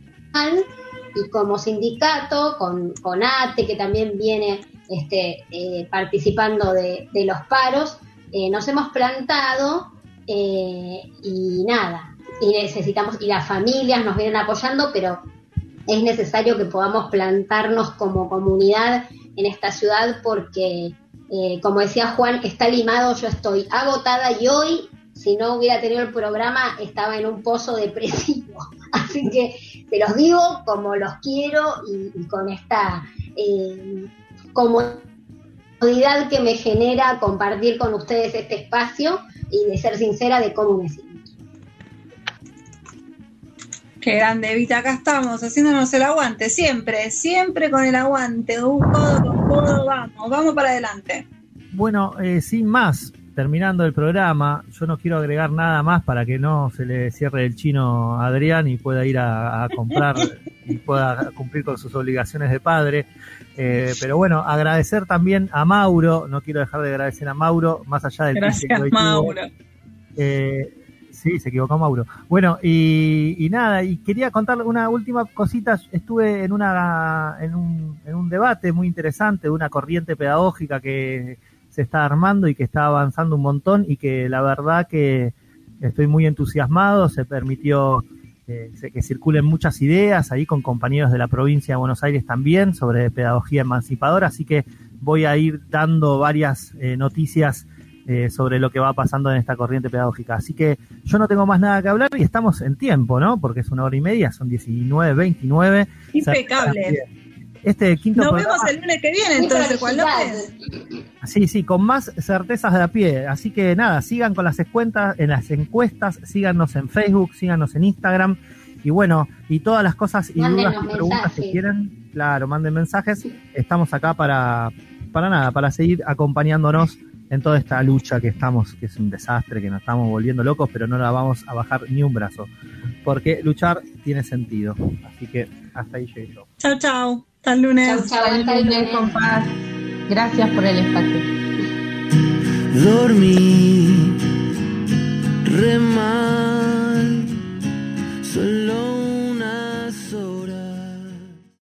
y como sindicato, con, con A T E, que también viene este, eh, participando de, de los paros, eh, nos hemos plantado eh, y nada, y necesitamos, y las familias nos vienen apoyando, pero es necesario que podamos plantarnos como comunidad en esta ciudad porque, eh, como decía Juan, está limado, yo estoy agotada y hoy, si no hubiera tenido el programa, estaba en un pozo depresivo. Así que te los digo como los quiero y, y con esta eh, comodidad que me genera compartir con ustedes este espacio y de ser sincera de cómo me siento.
Qué grande, Evita, acá estamos, haciéndonos el aguante, siempre, siempre con el aguante, un codo con codo, vamos, vamos para adelante.
Bueno, eh, sin más, terminando el programa, yo no quiero agregar nada más para que no se le cierre el chino a Adrián y pueda ir a, a comprar y pueda cumplir con sus obligaciones de padre. Eh, pero bueno, agradecer también a Mauro, no quiero dejar de agradecer a Mauro, más allá del
Gracias,
que hoy
Mauro.
tuvo. Eh, sí, se equivocó Mauro. Bueno, y, y nada, y quería contarle una última cosita. Estuve en una en un, en un debate muy interesante de una corriente pedagógica que se está armando y que está avanzando un montón y que la verdad que estoy muy entusiasmado. Se permitió eh, que circulen muchas ideas ahí con compañeros de la provincia de Buenos Aires también sobre pedagogía emancipadora, así que voy a ir dando varias eh, noticias Eh, sobre lo que va pasando en esta corriente pedagógica. Así que yo no tengo más nada que hablar y estamos en tiempo, ¿no? Porque es una hora y media, son diecinueve veintinueve.
Impecable.
Este quinto
Nos
programa,
vemos el lunes que viene, entonces, Juan López.
Sí, sí, con más certezas de a pie. Así que nada, sigan con las encuestas, en las encuestas, síganos en Facebook, síganos en Instagram. Y bueno, y todas las cosas y
Mándenos
dudas y preguntas
mensajes.
que quieran, claro, manden mensajes. Estamos acá para, para nada, para seguir acompañándonos en toda esta lucha que estamos, que es un desastre, que nos estamos volviendo locos, pero no la vamos a bajar ni un brazo, porque luchar tiene sentido. Así que hasta ahí llegué yo.
Chau, chau. Hasta el lunes.
Chau, chau, hasta el lunes.
Con paz. Gracias por el espacio.
Dormí, remar.